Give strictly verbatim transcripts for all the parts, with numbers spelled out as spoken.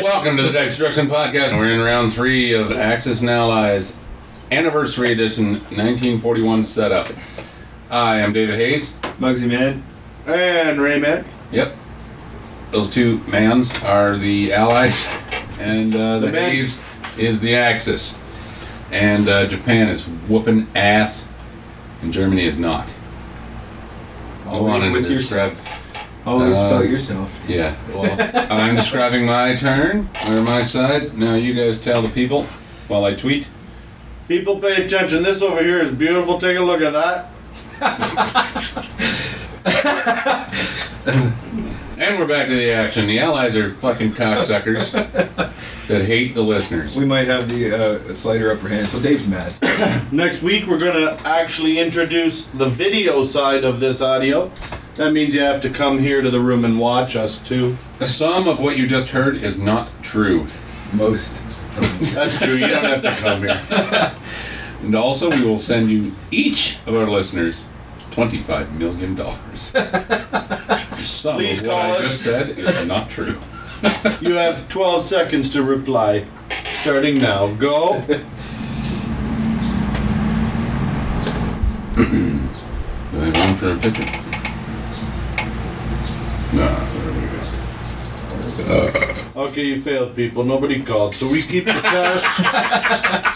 Welcome to the Destruction Podcast. We're in round three of Axis and Allies Anniversary Edition nineteen forty-one setup. I am David Hayes. Muggsy Man. And Rayman. Yep. Those two mans are the Allies, and uh, the, the Hayes is the Axis. And uh, Japan is whooping ass, and Germany is not. Always Go with describe, yourself. Always uh, about yourself. Yeah. Well, I'm describing my turn, or my side. Now you guys tell the people while I tweet. People pay attention. This over here is beautiful. Take a look at that. And we're back to the action. The Allies are fucking cocksuckers that hate the listeners. We might have the uh, slighter upper hand, so Dave's mad. Next week, we're going to actually introduce the video side of this audio. That means you have to come here to the room and watch us, too. Some of what you just heard is not true. Most. That's true. You don't have to come here. And also, we will send you, each of our listeners, twenty-five million dollars. Some Please of call what I us. just said is not true. You have twelve seconds to reply. Starting now. Go. Do I have room for a picture? No, there we go. Okay, you failed, people. Nobody called. So we keep the cash.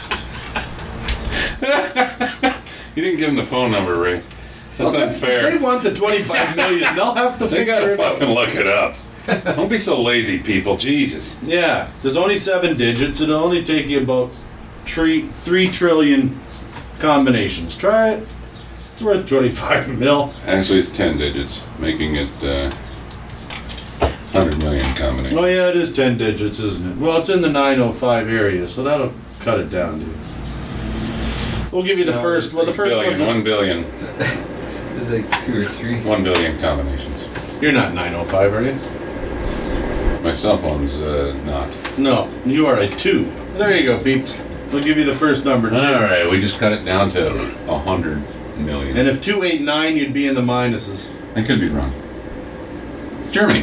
You didn't give them the phone number, Ray. That's Well, unfair. They want the twenty-five million. They'll have to They figure gotta it out. fucking look it up. Don't be so lazy, people. Jesus. Yeah, there's only seven digits. It'll only take you about three, three trillion combinations. Try it. It's worth twenty-five mil. Actually, it's ten digits, making it uh, one hundred million combination. Oh yeah, it is ten digits, isn't it? Well, it's in the nine oh five area, so that'll cut it down, dude. We'll give you the No, first. Well, the first billion, one's. A, one billion, It's like two or three. one billion combinations. you're not nine oh five, are you? My cell phone's uh, not. No, you are a two. There you go, peeps. We'll give you the first number, two. All right, we just cut it down to a hundred million. And if two eight nine, you'd be in the minuses. I could be wrong. Germany,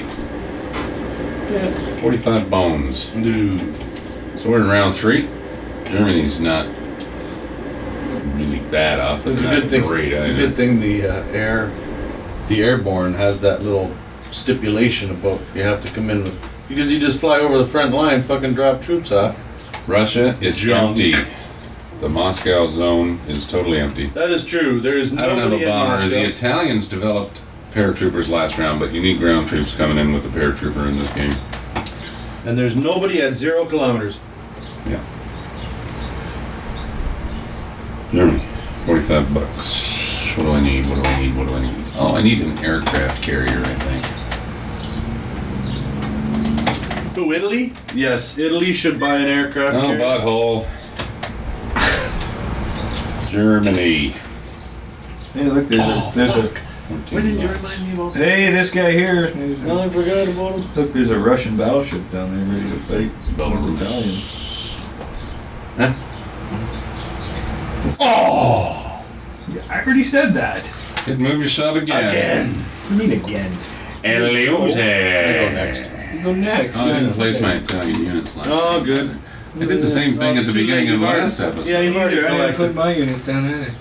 Yeah. forty-five bones. Dude. So we're in round three. Germany's not really bad off. It's a not good thing. Great It's a either. good thing the uh, air, the airborne has that little stipulation about you have to come in with, because you just fly over the front line, fucking drop troops off. Russia is Junk. empty. The Moscow zone is totally empty. That is true. There is I don't have nobody a in bomber. Moscow. The Italians developed paratroopers last round, but you need ground troops coming in with a paratrooper in this game. And there's nobody at zero kilometers. Yeah. Germany, forty-five bucks. What do I need? What do I need? What do I need? Oh, I need an aircraft carrier, I think. Who, Italy? Yes, Italy should buy an aircraft Oh, carrier. butthole. Germany. Hey, look, there's Oh, a... There's a What did you remind me about? hey, this guy here. There's a- No, I forgot about him. Look, there's a Russian battleship down there ready to fight those Italians. Huh? Oh! Yeah, I already said that. Did move your sub again. Again. What do you mean again? And lose I go next. You go next. Oh, I didn't yeah. place my Italian units last Oh, time. good. I did the same thing Oh, at the it's too beginning late. of You've already- last episode. Yeah, you've already Either, I didn't collected. put my units down either.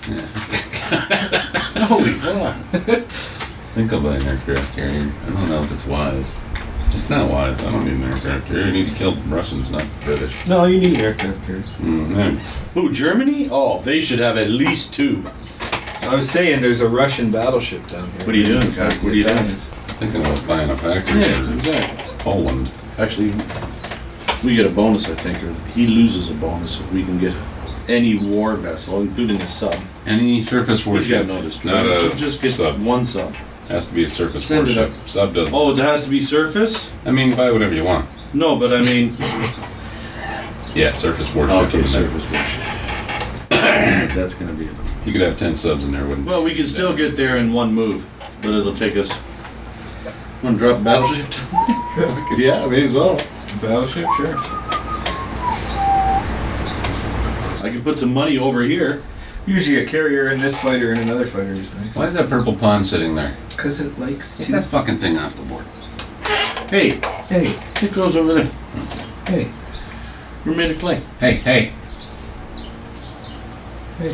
Holy fuck. I think I'll buy an aircraft carrier. I don't know if it's wise. It's not wise. I don't need an aircraft carrier. I need to kill Russians, not British. No, you need aircraft carriers. Mm-hmm. Who, Germany? Oh, they should have at least two. I was saying there's a Russian battleship down here. What are you doing, Ready to Kyle? fight What are you the doing? Italians. Thinking about buying a factory for exactly. Poland. Actually, we get a bonus, I think, or he loses a bonus if we can get any war vessel, including a sub. Any surface He's got warship. no Not destroyers. a So just get sub. one sub. Has to be a surface Send it warship. Sub doesn't. Oh, it has to be surface? I mean, buy whatever you want. No, but I mean... Yeah, surface warship. Okay, in there. surface warship. That's going to be it. You could have ten subs in there, wouldn't you? Well, we can still get there in one move, but it'll take us... Want to drop a battleship? Yeah, may as well. Battleship, sure. I can put some money over here. Usually a carrier in this fighter and another fighter is nice. Why is that purple pawn sitting there? Because it likes Get to. that fucking thing off the board. Hey, Hey, it goes over there. hey, We're made of clay. Hey, hey. hey.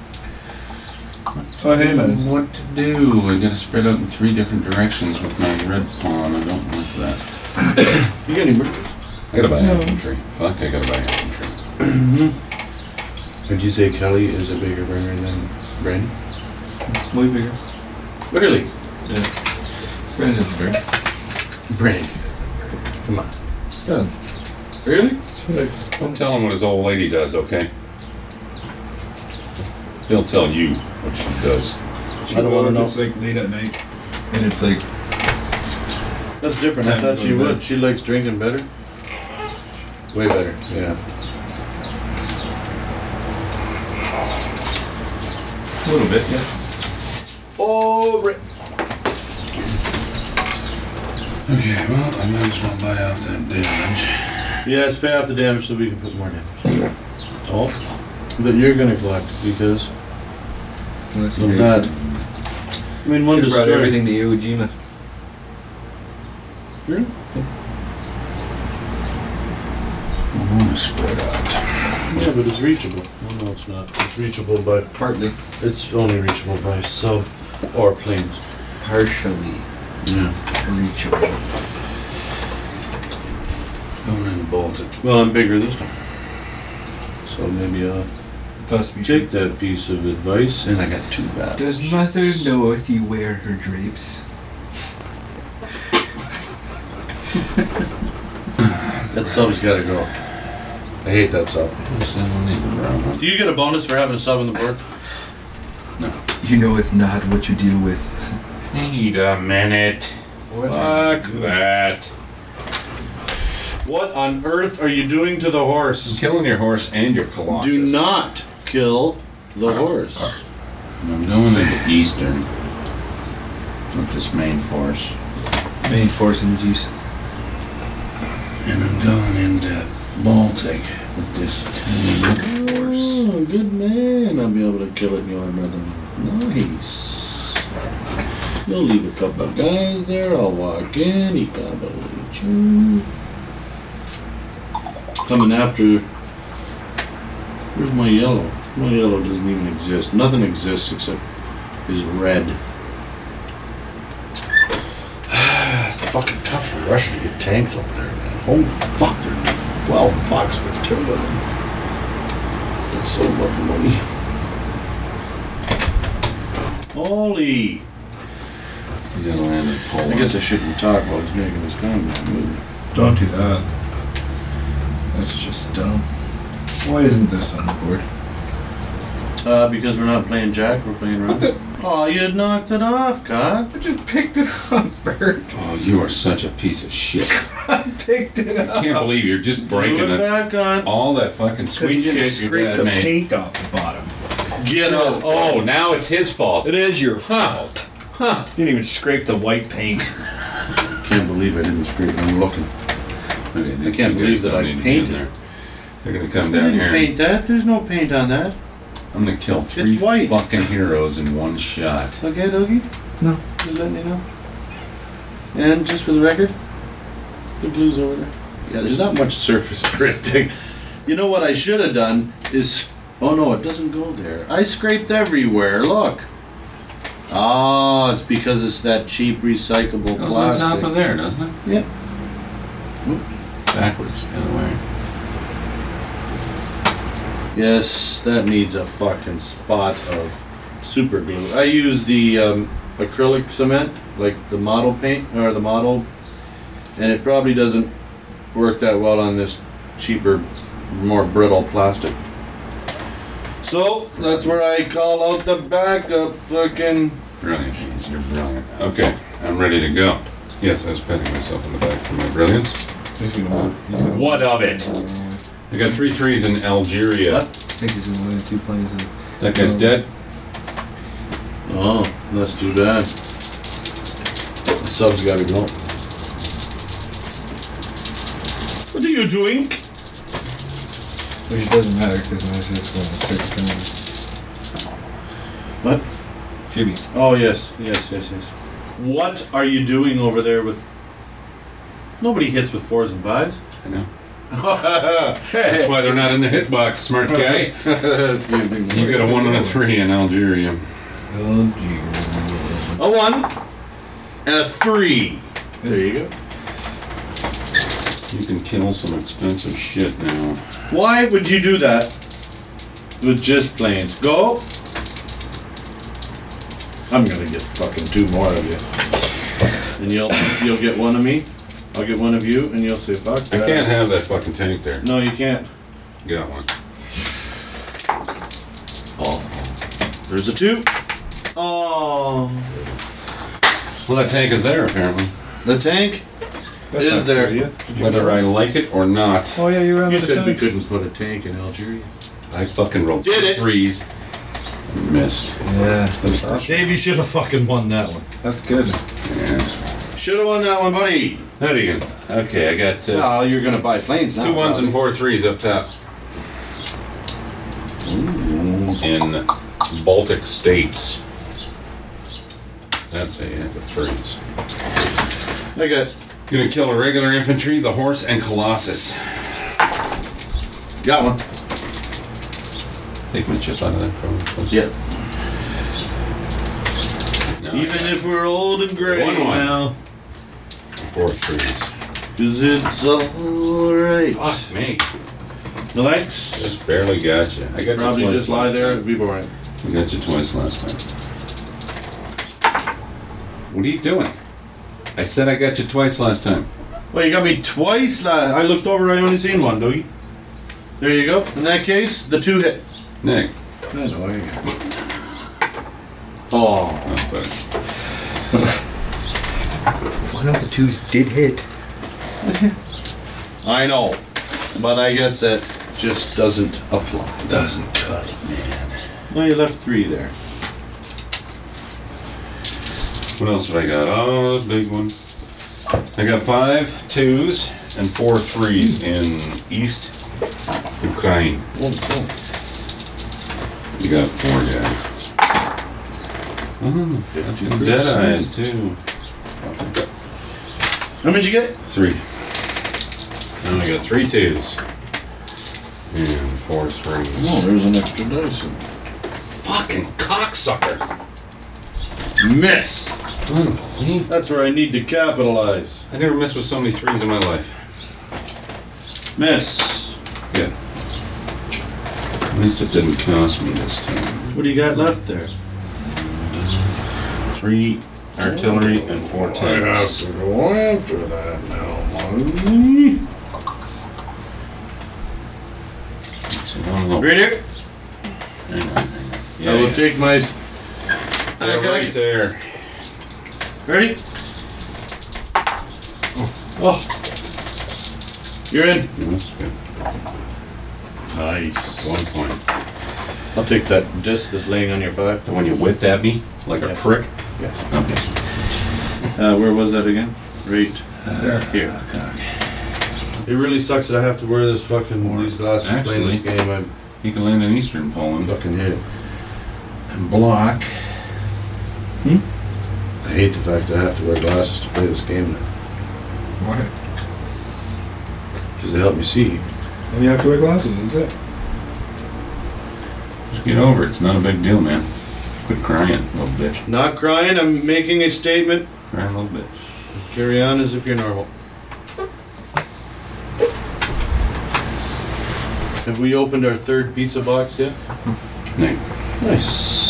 Oh, hey, man. What to do? I gotta spread out in three different directions with my red pawn. I don't like that. You got any burgers? I gotta buy No. infantry. Fuck, I gotta buy infantry. Would you say Kelly is a bigger burger than Brandy? Way bigger. Really? Yeah. Brandon's bigger. Brandy. Come on. Done. Really? Don't tell him what his old lady does, okay? He'll tell you what she does. She I don't wanna know. It's like late at night, and it's like That's different. I Time to thought go she to would. bed. She likes drinking better. Way better. Yeah. a little bit, yeah. Oh, right. Okay, well, I might as well buy off that damage. Yes, pay off the damage so we can put more damage. Oh, that you're gonna collect because Unless of that. I mean, one Should've brought destroy. everything to Iwo Jima. True. I want to spread out. Yeah, but it's reachable. Well, no, it's not. It's reachable by. Partly. It's only reachable by sub or planes. Partially Yeah. reachable. Going in the Baltic. Well, I'm bigger this time. So maybe I'll Possibly. take that piece of advice. And I got two battles. Does mother know if you wear her drapes? That sub's gotta go. I hate that sub. Yes, I don't need the brown one. Do you get a bonus for having a sub on the board? You know it's not what you deal with. Wait a minute. Fuck that. What on earth are you doing to the I'm horse? killing your horse and your colossus. Do not kill the horse. And I'm going into Eastern with this main force. Main force in Zeus. And I'm going into Baltic with this tiny little force. Oh, good man. I'll be able to kill it, your brother. Nice. You'll leave a couple of guys there. I'll walk in. He got a coming after. Where's my yellow? My yellow doesn't even exist. Nothing exists except his red. It's fucking tough for Russia to get tanks up there, man. Holy fuck, they're twelve bucks for two of them. That's so much money. Holy! You gotta land in Poland. I guess I shouldn't talk while he's making his combat move. Don't do that. That's just dumb. Why isn't this on the board? Uh, because we're not playing Jack, we're playing What Rook. the? Oh, you knocked it off, God. I just picked it up, Bert. Oh, you are such a piece of shit. I picked it up. I can't believe you're just breaking Put it it. back on. All that fucking sweet you shit your scraped dad the made. paint off the bottom. Get off. Oh, now it's his fault. It is your Huh. fault. Huh. You didn't even scrape the white paint. Can't believe I didn't scrape. I'm looking. Okay, I these can't two believe guys that don't I need to be painted. in there. They're gonna come I down didn't here. paint that. There's no paint on that. I'm gonna kill three It's white. fucking heroes in one shot. Okay, Dougie? No. Just letting you know. And just for the record, the glue's over there. Yeah, there's not much surface for it to. You know what I should have done is. Oh no, it doesn't go there. I scraped everywhere. Look. Oh, it's because it's that cheap recyclable Goes on plastic. top of there, doesn't it? Yep. Backwards, the other way. Yes, that needs a fucking spot of super glue. I use the um, acrylic cement, like the model paint or the model, and it probably doesn't work that well on this cheaper, more brittle plastic. So that's where I call out the backup fucking. Brilliant, Hayes, you're brilliant. Okay, I'm ready to go. Yes, I was patting myself on the back for my brilliance. He's gonna move. He's gonna What of it? I got three threes in Algeria. What? I think he's gonna win two planes. Of, That guy's dead. Oh, that's too bad. The sub's gotta go. What are you doing? which doesn't matter because I was just gonna start What? Jimmy. Oh yes, yes, yes, yes. What are you doing over there with Nobody hits with fours and fives. I know. That's why they're not in the hitbox, smart guy. Excuse me. You got a one and a three in Algeria. Algeria. A one and a three. There you go. You can kill some expensive shit now. Why would you do that with just planes? Go. I'm gonna get fucking two more of you, and you'll you'll get one of me. I'll get one of you, and you'll say fuck I that. can't have that fucking tank there. No, you can't. Got one. Oh, there's a two. Oh, Well, that tank is there apparently. the tank That's is not there. true, yeah? Did you Whether know I that? like it or not, Oh yeah, you were on You the said we tanks. couldn't put a tank in Algeria. I fucking rolled Did it. threes. Missed. Yeah, that's, awesome. Dave, you should have fucking won that one. That's good. Yeah. Should have won that one, buddy. How do you? Okay, I got uh, Oh, you're gonna buy planes now. two ones and probably. four threes up top. In Baltic states. That's a yeah, the threes. I got. Gonna kill a regular infantry, the horse, and Colossus. Got one. Take my chip out of that from me. Yeah. No, Even if we're old and gray One, one. now, four threes. cause it's alright. Fuck me. Relax. Just barely got you. I got Probably you twice just lie last there time. and be boring. I got you twice last time. What are you doing? I said I got you twice last time. Well, you got me twice. La- I looked over. I only seen one, Dougie. There you go. In that case, the two hit. Nick. I know. I got. Oh. That's better. One of the twos did hit. I know, but I guess that just doesn't apply. Doesn't cut it, man. Well, you left three there. What else have I got? Oh, the big one. I got five twos and four threes in East Ukraine. Oh, oh. You got four guys. Oh, fifty dead eyes too. How many did you get? Three. I only got three twos. And four threes. Oh, there's an extra dice. Fucking cocksucker. Miss. Unbelievable. That's where I need to capitalize. I never messed with so many threes in my life. Miss. Yeah. At least it didn't cost me this time. What do you got left there? Three artillery and four tanks. to go after that now, money. So I don't know. Read it. Hang on, hang on. I will Yeah, take my. yeah, right there. Ready? Oh. You're in. Yeah, that's good. Nice. One point. I'll take that disc that's laying on your five. The one you whipped at me like a Yeah. prick. Yes. Okay. Uh, where was that again? Right There. here. It really sucks that I have to wear this fucking these glasses playing this Actually- game. I'm You can land in Eastern Poland fucking hate it. and block. I hate the fact that I have to wear glasses to play this game now Why? because they help me see. Oh, you have to wear glasses, is it? Just get over it. It's not a big deal, man. Quit crying, little bitch. Not crying. I'm making a statement. Crying, little bitch. Carry on as if you're normal. Have we opened our third pizza box yet? Nick. Nice.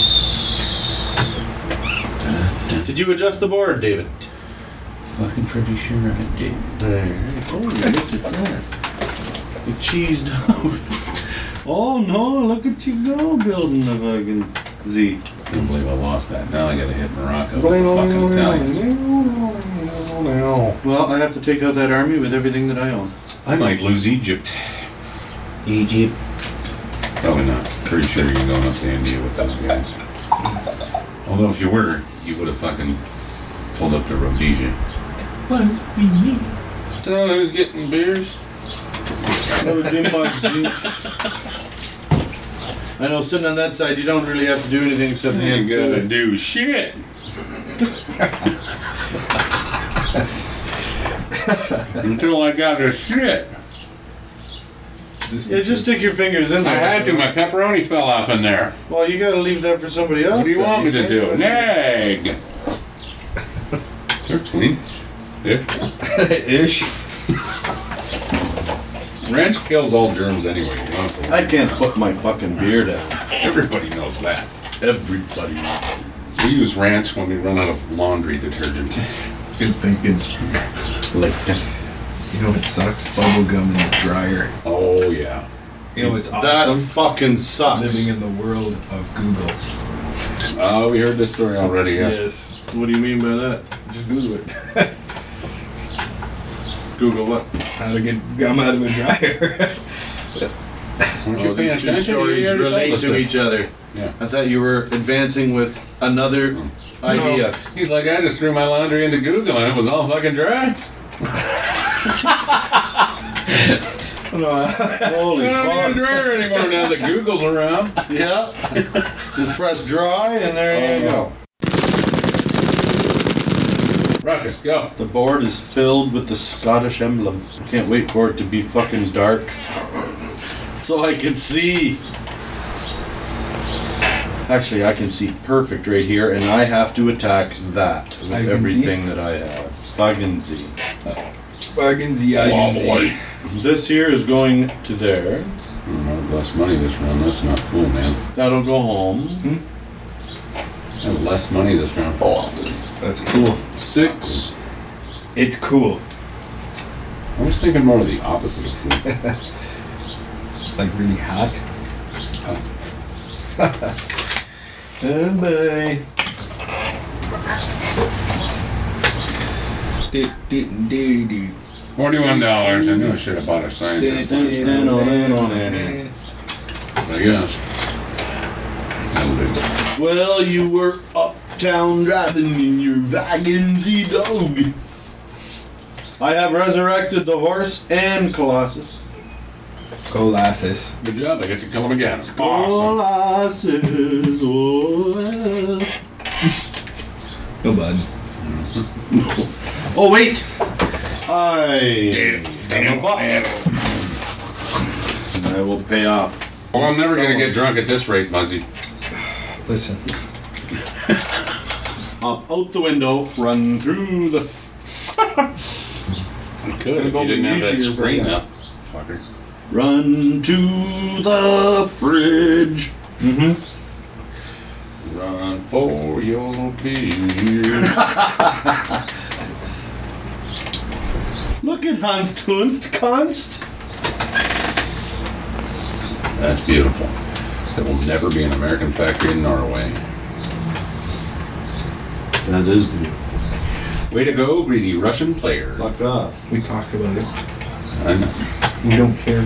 Did you adjust the board, David? Fucking pretty sure I did. There. Oh, look at that. You cheesed out. Oh no, look at you go building the fucking Z. I can't believe I lost that. Now I gotta hit Morocco with the fucking Italians. Well, I have to take out that army with everything that I own. I might lose Egypt. Egypt. Probably not. Pretty sure you're going up to India with those guys. Although if you were, you would have fucking pulled up to Rhodesia. So who's getting beers? That would be my Z. I know, sitting on that side, you don't really have to do anything except You hand ain't gotta food. do shit. Until I got this shit. This Yeah, just stick your fingers in I there. had to. My pepperoni fell off in there. Well, you gotta leave that for somebody else. What do you then. want me to can't do? it. Nag. They're clean. Yeah. ish. Ranch kills all germs anyway. You don't have to I worry. can't put my fucking beer down. Everybody knows that. Everybody. We use ranch when we run out of laundry detergent. Good thinking. Like, You know what sucks? Bubble gum in the dryer. Oh yeah. You know it's that awesome. fucking sucks. Living in the world of Google. Oh, we heard this story already. Yeah. Yes. What do you mean by that? Just Google it. Google what? How to get gum out of a dryer. Weren't you Oh, paying these two attention? You stories already relate told us to that. each other. Yeah. I thought you were advancing with another idea. He's like, I just threw my laundry into Google and it was all fucking dry. Holy I don't need a fuck. dryer anymore now that Google's around. Yeah. Just press dry and there you go. Russia, go. The board is filled with the Scottish emblem. I can't wait for it to be fucking dark so I can see. Actually, I can see perfect right here, and I have to attack that with I can everything that I have. Fucking Z. Fucking Z I N Z. This here is going to there. Hmm, I have less money this round. That's not cool, man. That'll go home. I have less money this round. That's cool. Six. It's cool. I was thinking more of the opposite of cool. Like really hot. Oh. Oh boy. Do, do, do, do. Forty-one dollars. I knew I should have bought a scientist one. I guess. That'll do. Well, you were uptown driving in your wagon, Z dog. I have resurrected the horse and Colossus. Colossus. Good job. I get to kill him again. Awesome. Colossus, oh, well. No bud. Oh wait! I am a buck. And I will pay off. Well, I'm never gonna get drunk at this rate, Muggsy. Listen. Hop out the window, run through the. You could if you didn't have that screen up, fucker. Run to the fridge. Mm-hmm. Run for your beer. Look at Hans Tunst, Kunst. That's beautiful. There will never be an American factory in Norway. That is beautiful. Way to go, greedy Russian player. Fuck off. We talked about it. I know. We don't care.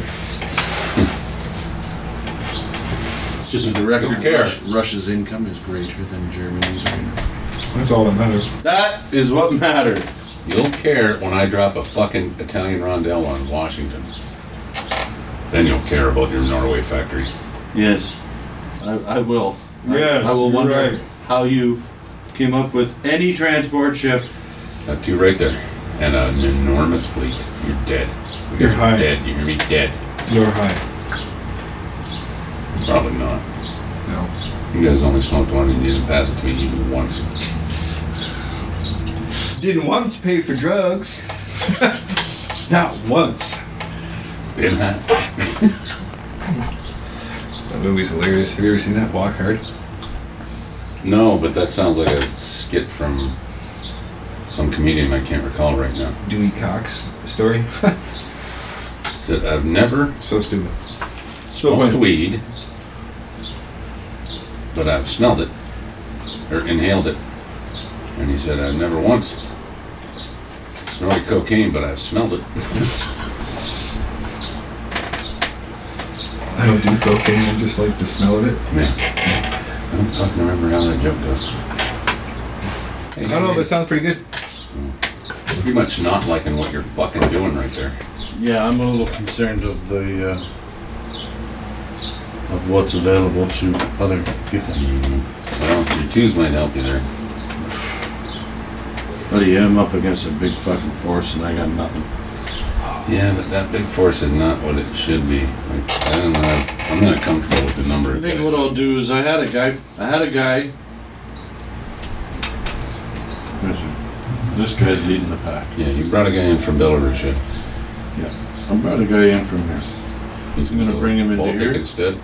Just for the record, Don't care. Rus- Russia's income is greater than Germany's right now. That's all that matters. That is what matters. You'll care when I drop a fucking Italian rondelle on Washington. Then you'll care about your Norway factory. Yes, I, I will. Yes, I, I will you're wonder right. how you came up with any transport ship. Got two right there. And an enormous fleet. You're dead. You You're guys are high. dead. You're gonna be dead. You're high. Probably not. No. You guys only smoked one and you didn't pass it to me even once. Didn't want to pay for drugs. Not once. Been high. That movie's hilarious. Have you ever seen that? Walk Hard? No, but that sounds like a skit from some comedian I can't recall right now. Dewey Cox story. Says, I've never So stupid. smoked weed, but I've smelled it, or inhaled it. And he said, I've never once snorted cocaine, but I've smelled it. I don't do cocaine. I just like the smell of it. Man, I don't fucking remember how that joke goes. I don't know, but it sounds pretty good. Pretty much not liking what you're fucking doing right there. Yeah, I'm a little concerned of the uh, of what's available to other people. Mm, well, your twos might help you there. Buddy, I'm up against a big fucking force and I got nothing. Yeah, but that big force is not what it should be. Like, I don't know. I'm not comfortable with the number. I of think guys. what I'll do is I had a guy. I had a guy. This guy's leading the pack. Yeah, you brought a guy in from Belarus. Yeah. I brought a guy in from here. He's I'm gonna bring him into Baltic here. instead.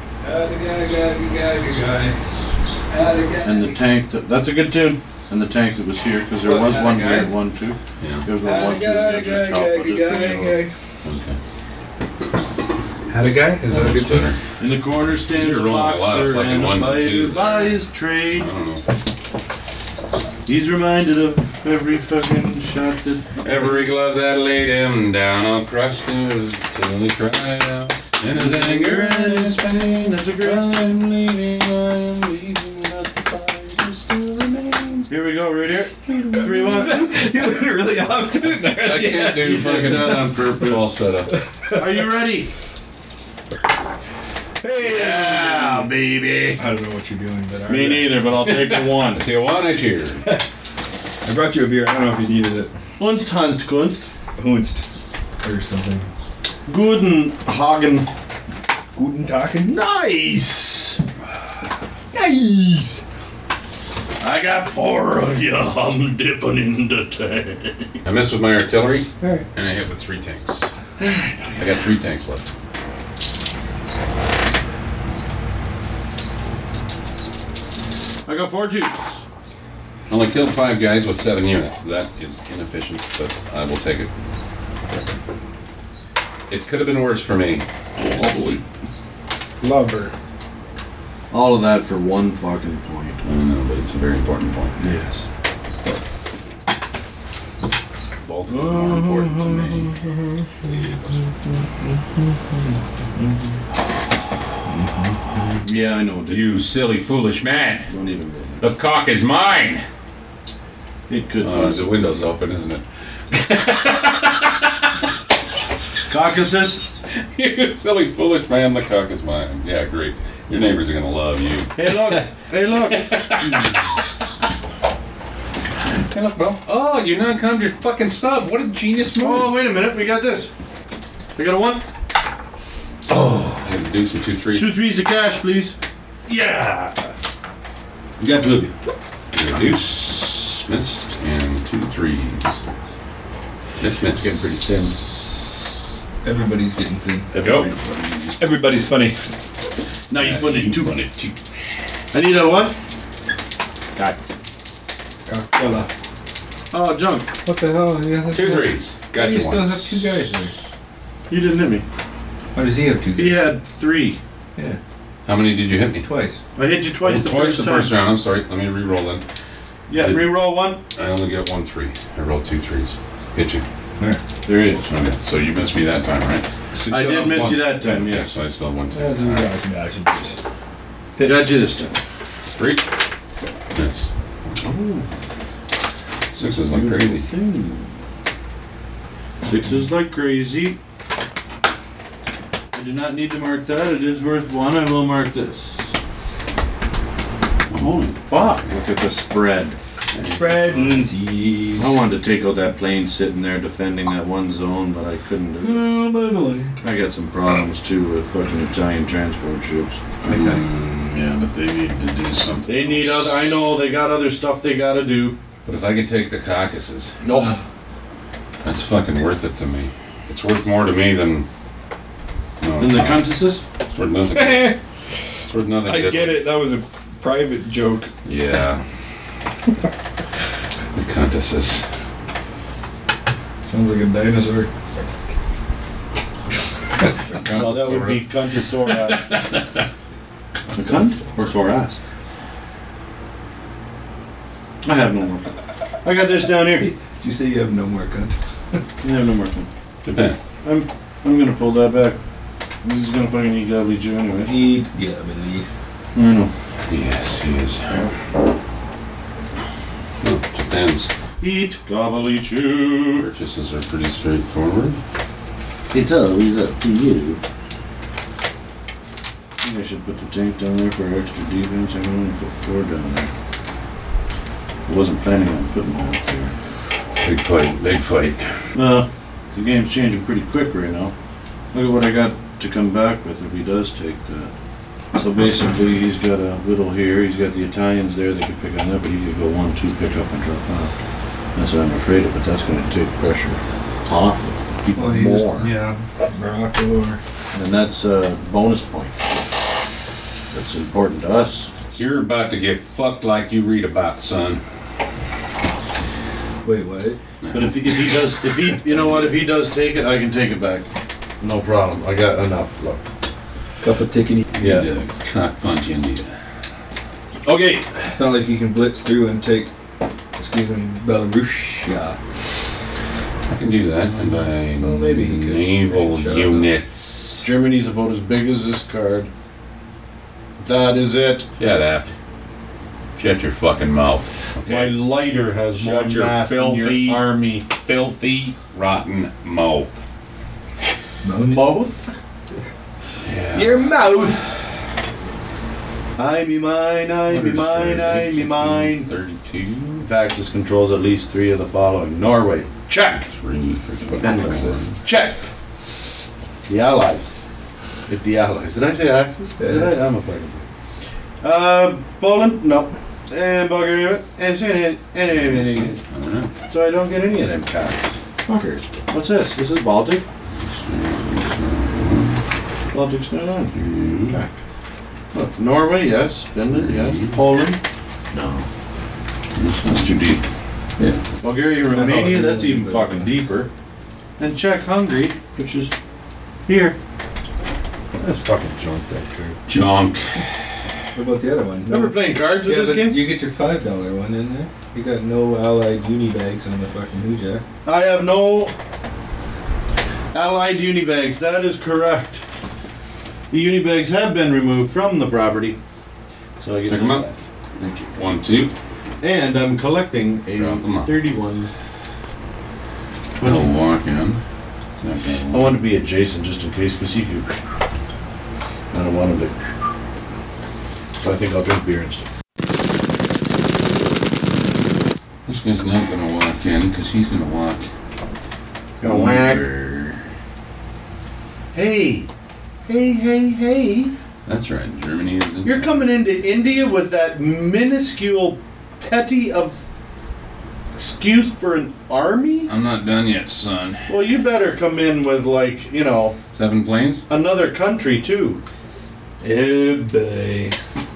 And the tank. That, that's a good tune. And the tank that was here, because there was one here and one two. Yeah. There was one two. Yeah, just help. I'll just bring it over. Okay. Had a guy? Is that a Much good thing? better. In the corner stands You're a rolling a lot of boxer fucking and a ones and fighter twos by there. his I trade. don't know. He's reminded of every fucking shot that. Every glove that laid him down, I'll crush him till he cried out. In his anger and his pain, That's a great. I'm leaving, I'm leaving, but the fire still remains. Here we go, right here. Three one. You went really off to it there. I can't do fucking that on purpose. all set up. Are you ready? Hey! Yeah, baby. I don't know what you're doing, but Me neither, but I'll take the one. I see a one, I cheer. I brought you a beer. I don't know if you needed it. One's Tanzt Kunst. Hunst. Or something. Guten Hagen. Guten Tag. Nice. Nice! I got four of you. I'm dipping in the tank. I missed with my artillery, Alright. and I hit with three tanks. I got three tanks left. I got four tubes. Only killed five guys with seven units. That is inefficient, but I will take it. It could have been worse for me. Lover. All of that for one fucking point. I don't know, but it's a very important point. Yes. Baltic is more important to me. Yeah, I know. Dude. You silly, foolish man! Don't even go there. The cock is mine! It could Oh, the possibly. window's open, isn't it? Caucasus. You silly, foolish man, the cock is mine. Yeah, great. Your neighbors are gonna love you. Hey, look. Hey, look. Hey, look, bro. Oh, you non-commed your fucking sub. What a genius move. Oh, wait a minute. We got this. We got a one. Oh, I had to do some two, three. Two threes to cash, please. Yeah. You got two of you. Reduce, missed, and two threes. Miss, miss. Getting pretty thin. Everybody's getting thin. Go. Everybody's funny. Now you funded two. I need a what? Cola. Oh, junk. What the hell? He has a Two threes. Got You you still once. have two guys there. You didn't hit me. Why does he have two He guys? had three. Yeah, How many did you hit me? twice. I hit you twice the Twice first the time. first round. I'm sorry. Let me re-roll then. Yeah, re-roll one. I only get one three. I rolled two threes. Hit you. There he is. Okay. So you missed me that time, right? So you I still did have miss one. you that time, Yeah, yes. so I still have one two. That's what guys imagine. Got you this time. Three. Miss. Sixes like crazy. Sixes like crazy. I do not need to mark that. It is worth one. I will mark this. Holy fuck. Look at the spread. Frenzies. I wanted to take out that plane sitting there defending that one zone, but I couldn't do it. Oh, by the way. I got some problems too with fucking Italian transport ships. Mm, yeah, but they need to do something. They need other, I know, they got other stuff they gotta do. But if I could take the Caucasus, No. that's fucking worth it to me. It's worth more to me than. No, And it's the not. Caucasus? It's worth nothing. It's worth nothing. I get it. That was a private joke. Yeah. The Caucasus. Sounds like a dinosaur. No, that would be Cuntosaurus. The cunt or Soras? I have no more. I got this down here. Did you say you have no more cunt? I have no more cunt. Japan. I'm I'm gonna pull that back. This is gonna fucking eat garbage you anyway. Eat, yeah, believe. I know. Yes, he is. Oh, Japan's Eat gobbly-chew. purchases are pretty straightforward. It's always up to you. I think I should put the tank down there for extra defense. I'm gonna put four down there. I wasn't planning on putting that out there. Big fight, big fight. Uh, the game's changing pretty quick right now. Look at what I got to come back with if he does take that. So basically, he's got a whittle here. He's got the Italians there. They could pick on that, but he could go one, two, pick up and drop off. That's what I'm afraid of. But that's going to take pressure off of people Well, he more, just- yeah, rock or and that's a bonus point. That's important to us. You're about to get fucked like you read about, son. wait, what? But if, if he does, if he, you know what, if he does take it, I can take it back. No problem. I got enough. Look. Cup of tickety. Yeah. Need to cock punch into you. Okay. It's not like you can blitz through and take, excuse me, Belarusia. I can do that and by Well, maybe he could. naval Shut up. units. Germany's about as big as this card. That is it. Shut up. Shut your fucking mouth. My Okay? lighter has Shut more your mass than filthy- your army. Filthy, rotten mouth. Mouth? Yeah. Your mouth! I me mine, I me mine, I me mine. thirty-two. Axis controls at least three of the following. Norway. Check. Three. Axis. Check. The Allies. If the Allies. Did I say Axis? Did I? I'm a fucking. Uh, Poland? No. And Bulgaria? And and and and Alright. So I don't get any of them cards. Fuckers. What's this? This is Baltic? Baltic's not on here. Okay. Look, Norway, yes. Finland, yes. Poland? No. That's too deep. Yeah. Bulgaria, Romania, that's even fucking deeper. And Czech, Hungary, which is here. That's fucking junk, that card. Junk. What about the other one? Remember playing cards with Yeah, this but game? you get your five dollar one in there. You got no allied uni bags on the fucking Huja. I have no Allied Unibags, that is correct. The Unibags have been removed from the property. So I get Pick 'em up. five. Thank you. One, two. And I'm collecting a Drop 'em off. thirty-one. They'll twenty. walk in. I want to be adjacent just in case, because he could. I don't want him to. So I think I'll drink beer instead. This guy's not gonna walk in because he's gonna walk. Gonna whack. over. Hey! Hey, hey, hey! That's right. Germany is in. You're coming into India with that minuscule petty of excuse for an army? I'm not done yet, son. Well, you better come in with, like, you know, Seven planes. another country too. Eh, boy.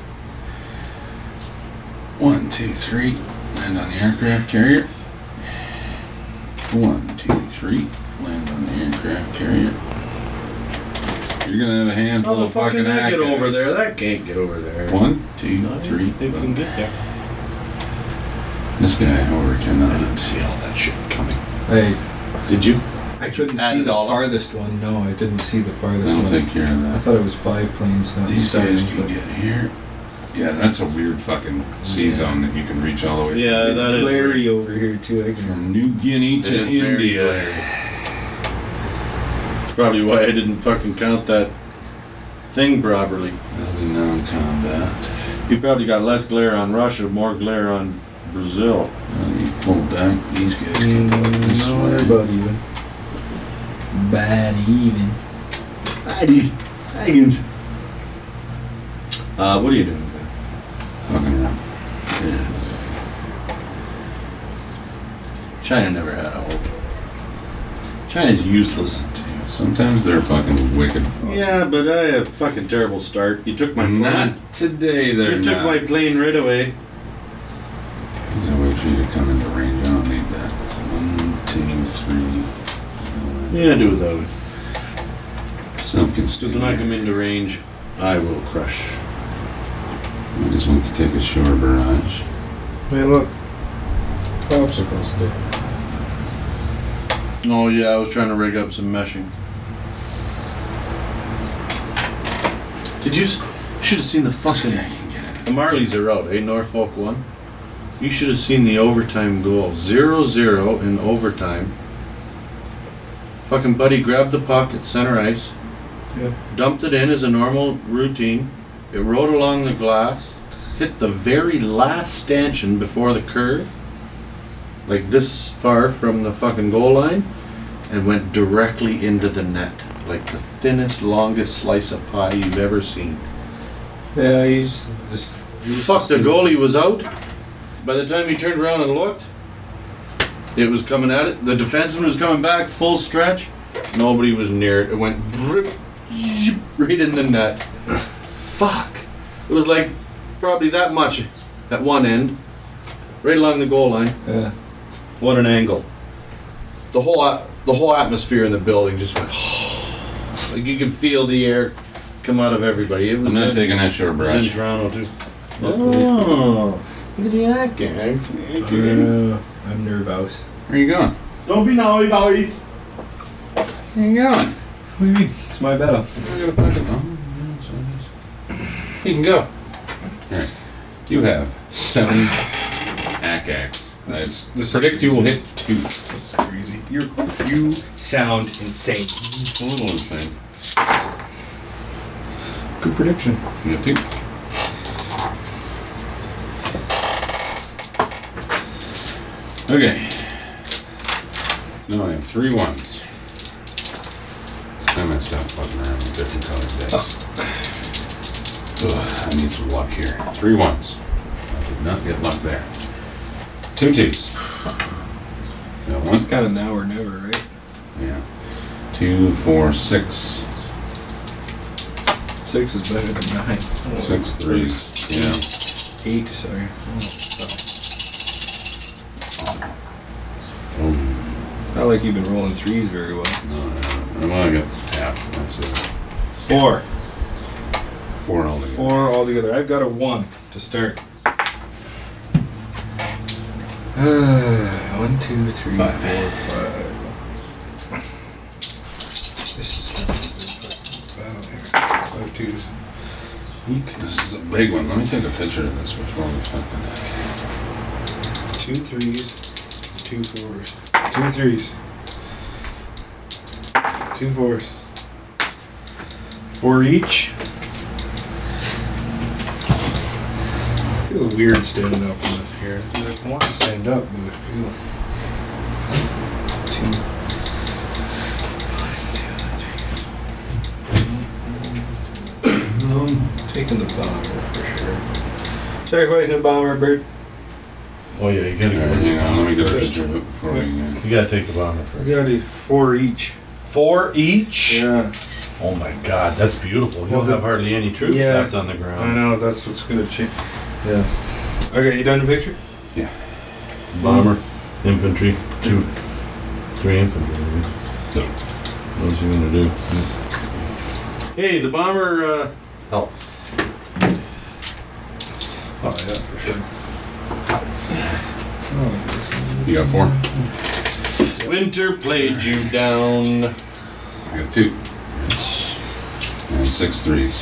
One, two, three. Land on the aircraft carrier. One, two, three. Land on the aircraft carrier. You're gonna have a handful How the of fuck fucking can that get actors. over there? That can't get over there. One, two, No, three. They can get there. This guy over I cannot. didn't see all that shit coming. I, Did you? I couldn't Add see it the all up. farthest one. No, I didn't see the farthest I'll one. take care of I that. thought it was five planes, not These seven. guys can but get here. Yeah, that's a weird fucking C Yeah. zone that you can reach all the way. Yeah, it's that is glary over here too. I can. From New Guinea It to is very India. glary. That's probably why I didn't fucking count that thing properly. That'll be non-combat. You probably got less glare on Russia, more glare on Brazil. Uh, you pull back. These guys can go this Mm, no, way. about even. Bad even. Heidi, Higgins. Uh, what are you doing? Fucking around. China never had a hope. China's useless. Sometimes they're fucking wicked. Yeah, but I had a fucking terrible start. You took my plane. Not today. They're You took not. my plane right away. I'm gonna wait for you to come into range. I don't need that. One, two, three. Yeah, do it that way. Some can Because when I come into range, I will crush. I just want to take a shore barrage. Hey, look. Popsicles there. Oh yeah, I was trying to rig up some meshing. Did you? s- Should have seen the fucking. I can get it. The Marlies are out, eh? Norfolk won. You should have seen the overtime goal. Zero zero in overtime. Fucking Buddy grabbed the puck at center ice. Yep. Dumped it in as a normal routine. It rode along the glass. hit the very last stanchion before the curve, like this far from the fucking goal line, and went directly into the net, like the thinnest, longest slice of pie you've ever seen. Yeah, he's just. Fuck, the goalie was out. By the time he turned around and looked, it was coming at it. The defenseman was coming back, full stretch. Nobody was near it. It went right in the net. Fuck. It was like probably that much at one end, right along the goal line. Yeah. What an angle. The whole a- the whole atmosphere in the building just went like you could feel the air come out of everybody. It was I'm not in, taking that short it was in brush. Toronto too. Yes, Oh, look at the yak gags. Uh, I'm nervous. Where you going? Don't be naughty, boys. Where you going? What do you mean? It's my battle. I gotta fucking. Oh, yeah, so it is. You can go. Alright. You have seven Akax. I This is- this is- predict you will hit two. This is crazy. You're, you sound insane. It's a little insane. Good prediction. You have two. Okay. No, I have three ones. It's kind of messed up fucking around with different colored dice. Ugh, I need some luck here. Three ones. I did not get luck there. Two twos. Got one. It's kind of now or never, right? Yeah. Two, four, six. Six is better than nine. Six threes. Yeah. Eight, sorry. Oh, It's not like you've been rolling threes very well. no, no, no. Well, I got half. That's it. Four. Four altogether. Four altogether. I've got a one to start. Uh, one, two, three, Five. four, five. This is battle here. Five twos. Eek. This is a big one. Let me take a picture of this before we fucking. Two threes, two fours. Two threes. Two fours. Four each. Feels weird standing up in this here. I want to stand up, but I feel two. I'm taking the bomber for sure. Sacrificing a bomber, bird. Oh yeah, you gotta All go. right, hang on. Let me get a First. picture of it before we. Uh, You gotta take the bomber I first. got a four each. Four each. Yeah. Oh my god, that's beautiful. You Well, don't the- have hardly any troops Yeah. left on the ground. I know, that's what's gonna change. Yeah. Okay, you done the picture? Bomber, infantry, two, three infantry. Maybe. No. What's you gonna do? Hey, the bomber. Uh, help. Oh, yeah, for sure. Oh, You got four? Winter played you down. I got two. And six threes.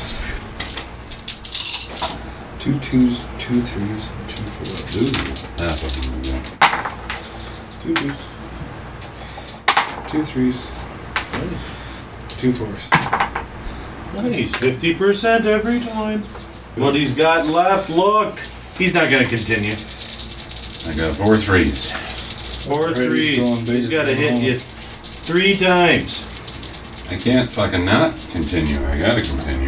two twos, two threes, and two fours. Ooh, half of them again. Two twos. Two threes. Two fours. Nice, fifty percent every time. What he's got left, look. He's not gonna continue. I got four threes. Four Ready, threes. going He's big gotta as hit well. you three times. I can't fucking not continue. I gotta continue.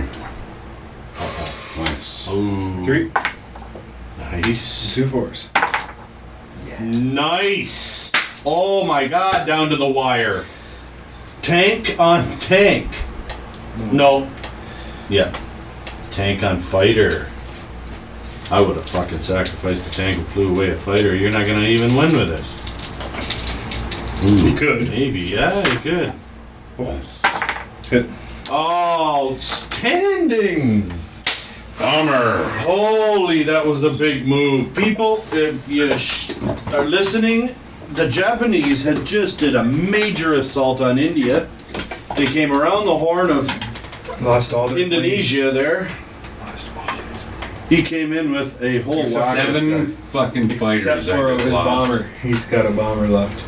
Nice. Oh. Three. Nice. Two fours. Nice. Oh my god, down to the wire. Tank on tank. No. Yeah. Tank on fighter. I would have fucking sacrificed the tank and flew away a fighter. You're not gonna even win with this. You could. Maybe, yeah, you could. Nice. Hit. Oh, standing. Bomber. Holy, that was a big move. People, if you sh- are listening, the Japanese had just did a major assault on India. They came around the horn of Lost all their Indonesia there. planes. Lost all his He came in with a whole Except whack of Seven fucking fighters Except I for just his lost. bomber. He's got a bomber left.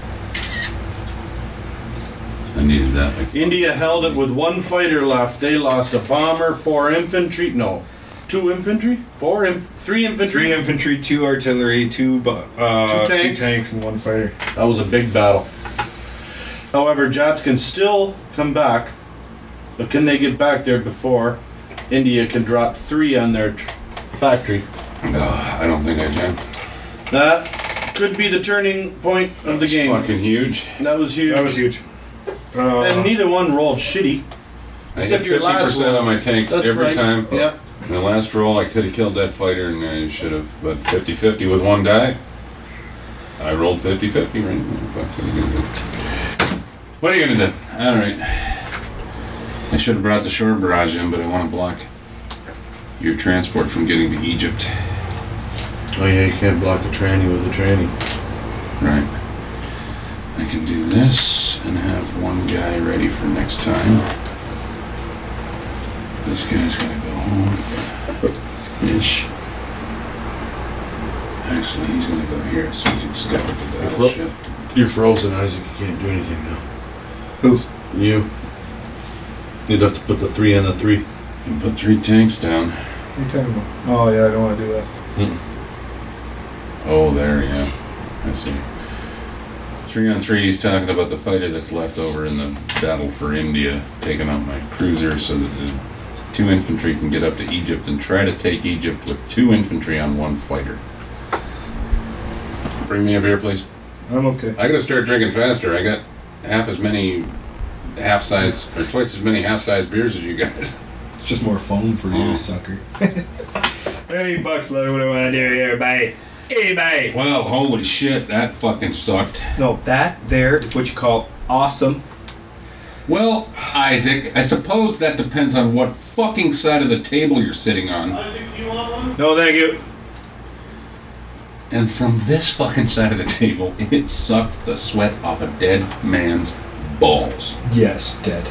I needed that. Like India held it with one fighter left. They lost a bomber, four infantry, no, two Two infantry? Four? Inf- three infantry? Three infantry, two artillery, two bu- uh, Two two tanks. tanks, and one fighter. That was a big battle. However, Japs can still come back, but can they get back there before India can drop three on their tr- factory? No, I don't think I can. That could be the turning point of the game. Fucking huge. That was huge. That was huge. Uh, And neither one rolled shitty. I Except hit your fifty last percent roll. on my tanks That's every right. time. Yeah. The last roll, I could have killed that fighter, and I should have. But fifty fifty with one die. I rolled fifty fifty, right? What are you gonna do? What are you gonna do? All right. I should have brought the shore barrage in, but I want to block your transport from getting to Egypt. Oh yeah, you can't block a tranny with a tranny. Right. I can do this and have one guy ready for next time. This guy's gotta go home. Ish. Actually, he's gonna go here so he can scout the battleship. You're frozen, Isaac. You can't do anything now. Who? You. You'd have to put the three on the three. And put three tanks down. What are you talking about? Oh, yeah, I don't want to do that. Oh, there, yeah. I see. Three on three, he's talking about the fighter that's left over in the battle for India, taking out my cruiser so that the two infantry can get up to Egypt and try to take Egypt with two infantry on one fighter. Bring me a beer, please. I'm okay. I gotta start drinking faster. I got half as many half-size, or twice as many half-size beers as you guys. It's just more foam for Oh. you, sucker. Hey, bucks, let what I want to do here, bye. Hey, bye. Well, holy shit, that fucking sucked. No, that there is what you call awesome. Well, Isaac, I suppose that depends on what fucking side of the table you're sitting on. Isaac, do you want one? No, thank you. And from this fucking side of the table, it sucked the sweat off a dead man's balls. Yes, dead.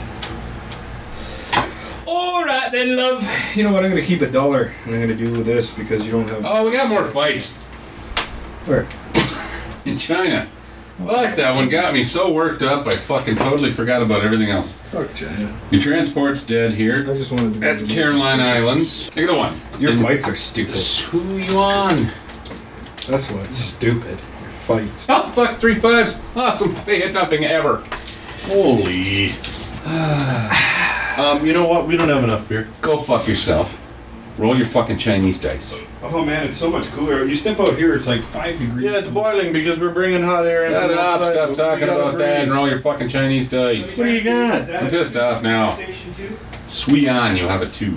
All right then, love. You know what? I'm gonna keep a dollar. What I'm gonna do with this because you don't have. Oh, we got more fights Where? in China. Fuck, that one got me so worked up, I fucking totally forgot about everything else. Fuck China. Your transport's dead I here just wanted to. at the Caroline Islands. Look at the one. Your And fights are stupid. Who you on? That's what's stupid. Your fights. Oh, fuck, three fives. Awesome. They hit nothing ever. Holy. um, you know what? We don't have enough beer. Go fuck yourself. Roll your fucking Chinese dice. Oh man, it's so much cooler. You step out here, it's like five degrees. Yeah, it's boiling because we're bringing hot air in. Shut from up, outside. stop We talking gotta about that and breathe. roll your fucking Chinese dice. What do you got? I'm pissed off now. Station two? Sweet on, you'll have a two.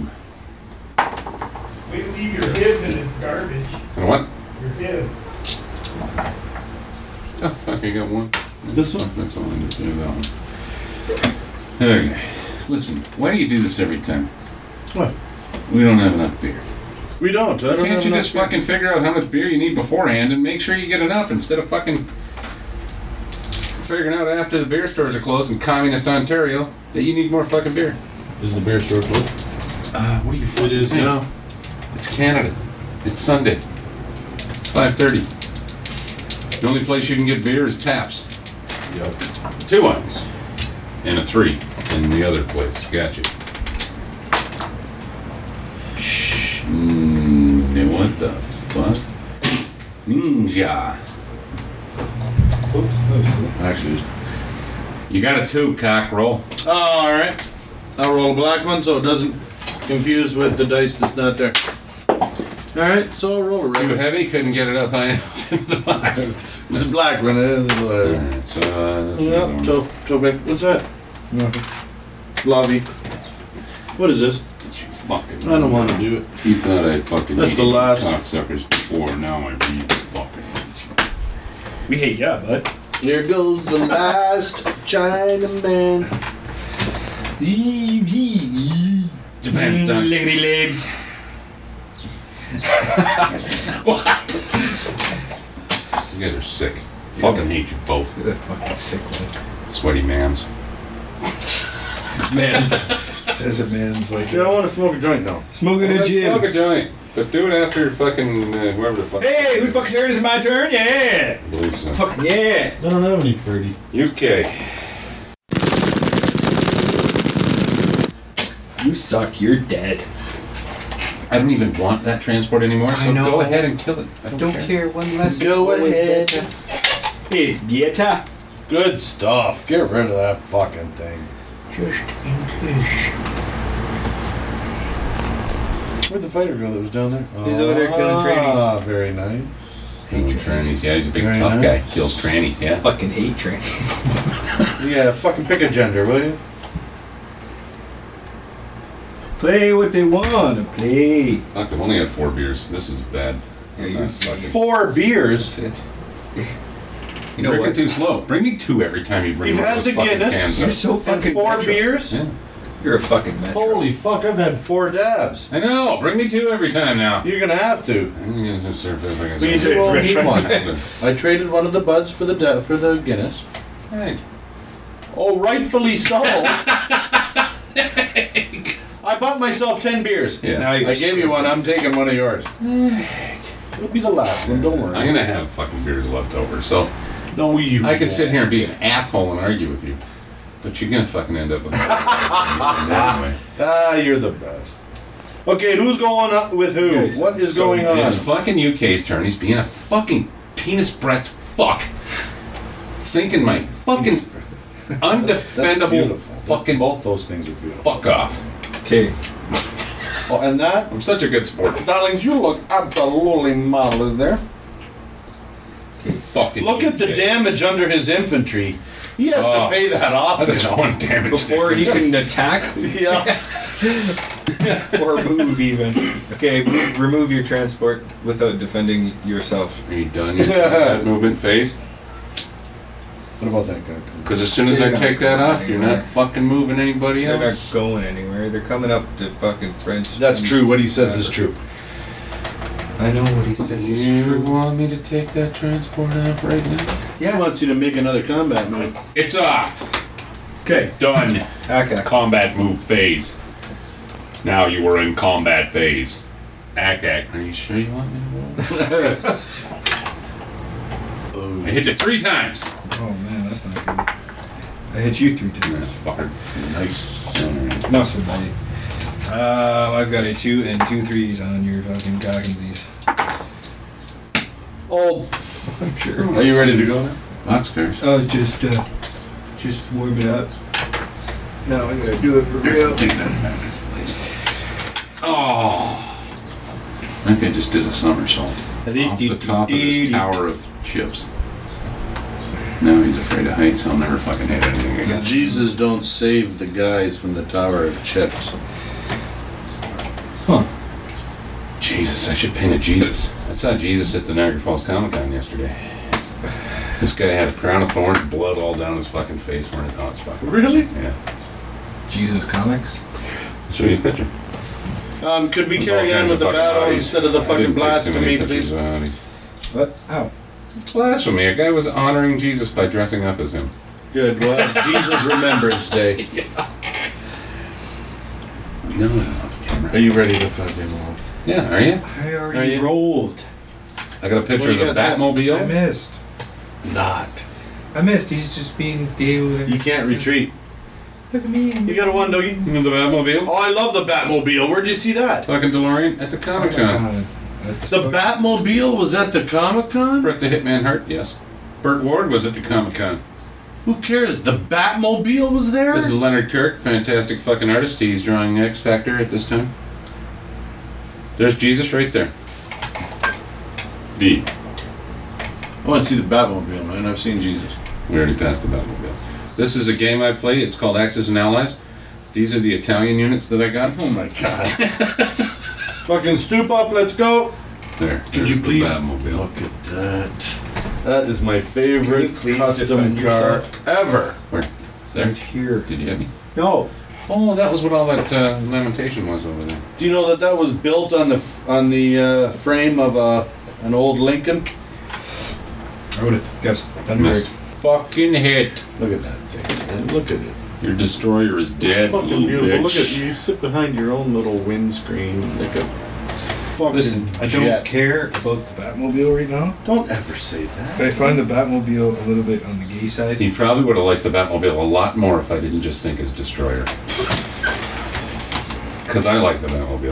We leave your hip in the garbage. And what? Your hip. Oh, fuck, I got one. This one? Fuck, that's all I need to do, that one. Okay. Listen, why do you do this every time? What? We don't have enough beer. We don't. I don't Can't have you enough just beer. fucking figure out how much beer you need beforehand and make sure you get enough instead of fucking figuring out after the beer stores are closed in communist Ontario that you need more fucking beer? Is the beer store closed? Uh, what do you It fucking is think? now. It's Canada. It's Sunday. It's five thirty. The only place you can get beer is Taps. Yep. Two ones. And a three in the other place. Gotcha. Shh. Mm, what the fuck? Ninja. Oops, oops. Actually. You got a two, cockerel. Oh, all right. I'll roll a black one so it doesn't confuse with the dice that's not there. All right, so I'll roll a Too regular. heavy, couldn't get it up high enough into the box. It's a black one. It is. It's whatever. Alright, so uh, that's another Yep. one. So, so big. What's that? Nothing. Lobby. What is this? It's your fucking. I don't want to do it. You thought I fucking That's hated the last- you cocksuckers before. Now I really fucking hate We hate ya, bud. Here goes the last Chinaman. you. Japan's done. Lickety labes. What? You guys are sick. Fucking hate you both. That fucking sick one. Sweaty mans. Man's. Says it, man's like. You don't want to smoke a joint now. Smoking a Let's smoke jib. a joint. But do it after fucking uh, whoever the fuck. Hey, whose fucking turn is it? My turn? Yeah. I believe so. Fucking yeah. I don't have any thirty. U K. You suck. You're dead. I don't even want that transport anymore, so I know. go ahead and kill it. I don't, Don't care. care one less. Go ahead. It's better. Good stuff. Get rid of that fucking thing. Just in case. Where'd the fighter go that was down there? He's over there killing trannies. Ah, very nice. Killing trannies. Yeah, he's a big Very tough nice. guy. Kills trannies, yeah. Fucking hate train. Yeah, fucking pick a gender, will you? Play what they want to play. Fuck, I've only had four beers. This is bad. Yeah, I'm you- not fucking- Four beers. That's it. You know You're what? drinking too slow. Bring me two every time you bring You've one of had those the fucking Guinness. cans You're up. so And fucking four metro. beers? Yeah. You're a fucking metro. Holy fuck, I've had four dabs. I know. Bring me two every time now. You're gonna have to. I'm gonna just serve it like I But you said. do only need one. Hey. I traded one of the buds for the da- for the Guinness. Oh, rightfully so. I bought myself ten beers. Yeah. Now you're I gave you one. I'm taking one of yours. It'll be the last one. Don't worry. I'm gonna have fucking beers left over, so No, you. I could sit here and be an asshole and argue with you, but you're gonna fucking end up with anyway. Ah, you're the best. Okay, who's going up with who? Yes, What is so going on? It's fucking U K's turn. He's being a fucking penis breath fuck. Sinking my fucking undefendable beautiful. fucking Both those things are beautiful. fuck off. Okay. Oh, and that, I'm such a good sport. darlings, you look absolutely marvelous there. Fucking Look at the shit. damage under his infantry. He has Oh. to pay that off. That is you know. one damage. Before he can attack Yeah. or move even. Okay, move, remove your transport without defending yourself. Are you done with that movement phase? What about that guy? Because as soon as They're I not take that going off, you're anywhere. not fucking moving anybody They're not else. going anywhere. They're coming up to fucking French. That's true. What he says is true. I know what he says is You true. want me to take that transport off right now? He wants you to make another combat move. It's off. Okay. Done. Okay. Combat move phase. Now you are in combat phase. Act, act. Are you sure you want me to roll? I hit you three times. Oh man, that's not good. I hit you three times. Nice fucker. Nice. Alright. Not so bad. Um, I've got a two and two threes on your fucking cock and Z's. Oh, I'm sure. are you ready to go now? Boxcars. I was just, uh, just warming up. Now I'm gonna do it for real. Take that back, please. Oh. I think I just did a somersault off the top of this tower of chips. Now he's afraid of heights. He'll never fucking hit anything again. Jesus don't save the guys from the Tower of Chips. Huh. Jesus, I should paint a Jesus. I saw Jesus at the Niagara Falls Comic Con yesterday. This guy had a crown of thorns, blood all down his fucking face. Wearing oh, it's fucking Really? Yeah. Jesus Comics? I'll show you a picture. Um, could we There's carry all on kinds with of the fucking battle bodies. instead of the I fucking didn't take too blasphemy, many please? pictures of bodies. What? Ow. It's blasphemy. A guy was honoring Jesus by dressing up as him. Good. Well, Jesus Remembrance Day. No, no, off the camera. Are you ready to fucking roll? Yeah, are you? I Are already you? rolled. I got a picture Well, of you the got that. I Batmobile. missed. Not. I missed. He's just being gay with it. You can't retreat. Look at me. You got a one, Dougie? You know the Batmobile? Oh, I love the Batmobile. Where'd you see that? Fucking DeLorean at the Comic Con. The Batmobile was at the Comic Con? Brett the Hitman Hart, yes. Burt Ward was at the Comic Con. Who cares? The Batmobile was there? This is Leonard Kirk, fantastic fucking artist. He's drawing X Factor at this time. There's Jesus right there. B. I want to see the Batmobile, man. I've seen Jesus. We already passed the Batmobile. This is a game I play. It's called Axis and Allies. These are the Italian units that I got. Oh my god. Fucking stoop up, let's go. There. Could there's you the please Batmobile. look at that? That is my favorite Can you please custom defend car yourself? ever. Where? There. Right here. Did you hit me? No. Oh, that was what all that uh, lamentation was over there. Do you know that that was built on the f- on the uh, frame of uh, an old Lincoln? I would have guessed Thunder. Missed. Fucking hit. Look at that thing, man. Look at it. Your destroyer is dead. Fucking little beautiful. bitch. Look at you. Sit behind your own little windscreen like a fucking Listen, I don't jet. care about the Batmobile right now. Don't ever say that. I find the Batmobile a little bit on the gay side. He probably would have liked the Batmobile a lot more if I didn't just think his destroyer. Because I like the Batmobile.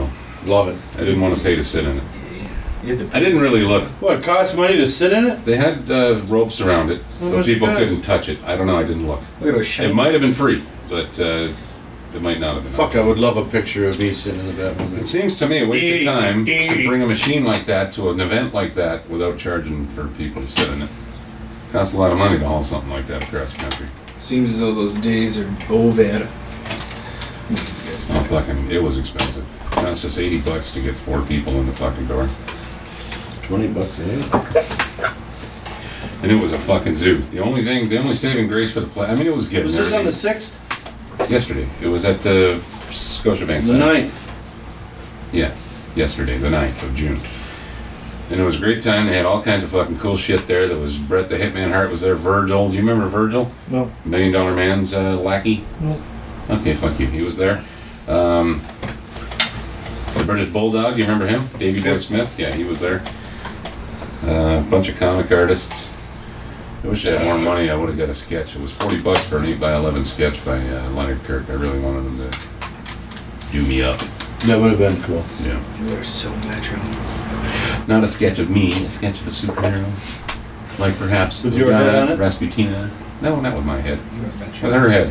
Love it. I didn't want to pay to sit in it. You had to I didn't really look. What, it costs money to sit in it? They had uh, ropes around it, How so much people it cost? couldn't touch it. I don't know. I didn't look. Look at those It shiny. might have been free, but uh, it might not have been. Fuck, I would love a picture of me sitting in the Batmobile. It seems to me a waste of time to bring a machine like that to an event like that without charging for people to sit in it. Costs a lot of money to haul something like that across the country. Seems as though those days are over. Oh, fucking, it was expensive. Cost us eighty bucks to get four people in the fucking door. twenty bucks a day. And it was a fucking zoo. The only thing, the only saving grace for the play, I mean, it was good. Was and this on the everything. sixth? Yesterday. It was at the Scotiabank The Center. ninth. Yeah, yesterday, the ninth of June. And it was a great time. They had all kinds of fucking cool shit there. There was Brett the Hitman Hart was there. Virgil. Do you remember Virgil? No. Million Dollar Man's uh, lackey? No. Okay, fuck you. He was there. Um, the British Bulldog. You remember him? Davey Boy Yep. Smith? Yeah, he was there. Uh, a bunch of comic artists. I wish I had more money. I would have got a sketch. It was forty bucks for an eight by eleven sketch by uh, Leonard Kirk. I really wanted him to do me up. That would have been cool. Yeah. You are so metro. Not a sketch of me, a sketch of a superhero. Like perhaps With your head on it? Rasputina. No, not with my head. You are metro. With her head.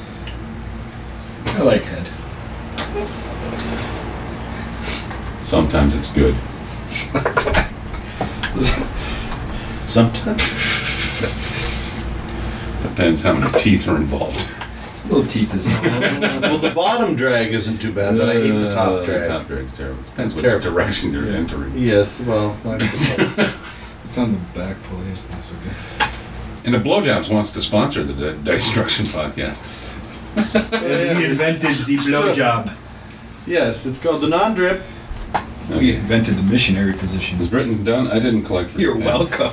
I like head. Sometimes it's good. Sometimes. Depends how many teeth are involved. Little teeth is Well, the bottom drag isn't too bad, but I hate the Uh, top drag. The top drag's terrible. Depends what Terrible. direction you're Yeah. entering. Yes, well, I suppose. It's on the back pulley. It's not so good. And the Blowjobs wants to sponsor the D- Destruction podcast. We invented the blowjob. Yes, it's called the non-drip. We Okay. invented the missionary position. Is Britain done? I didn't collect for You're Japan. welcome.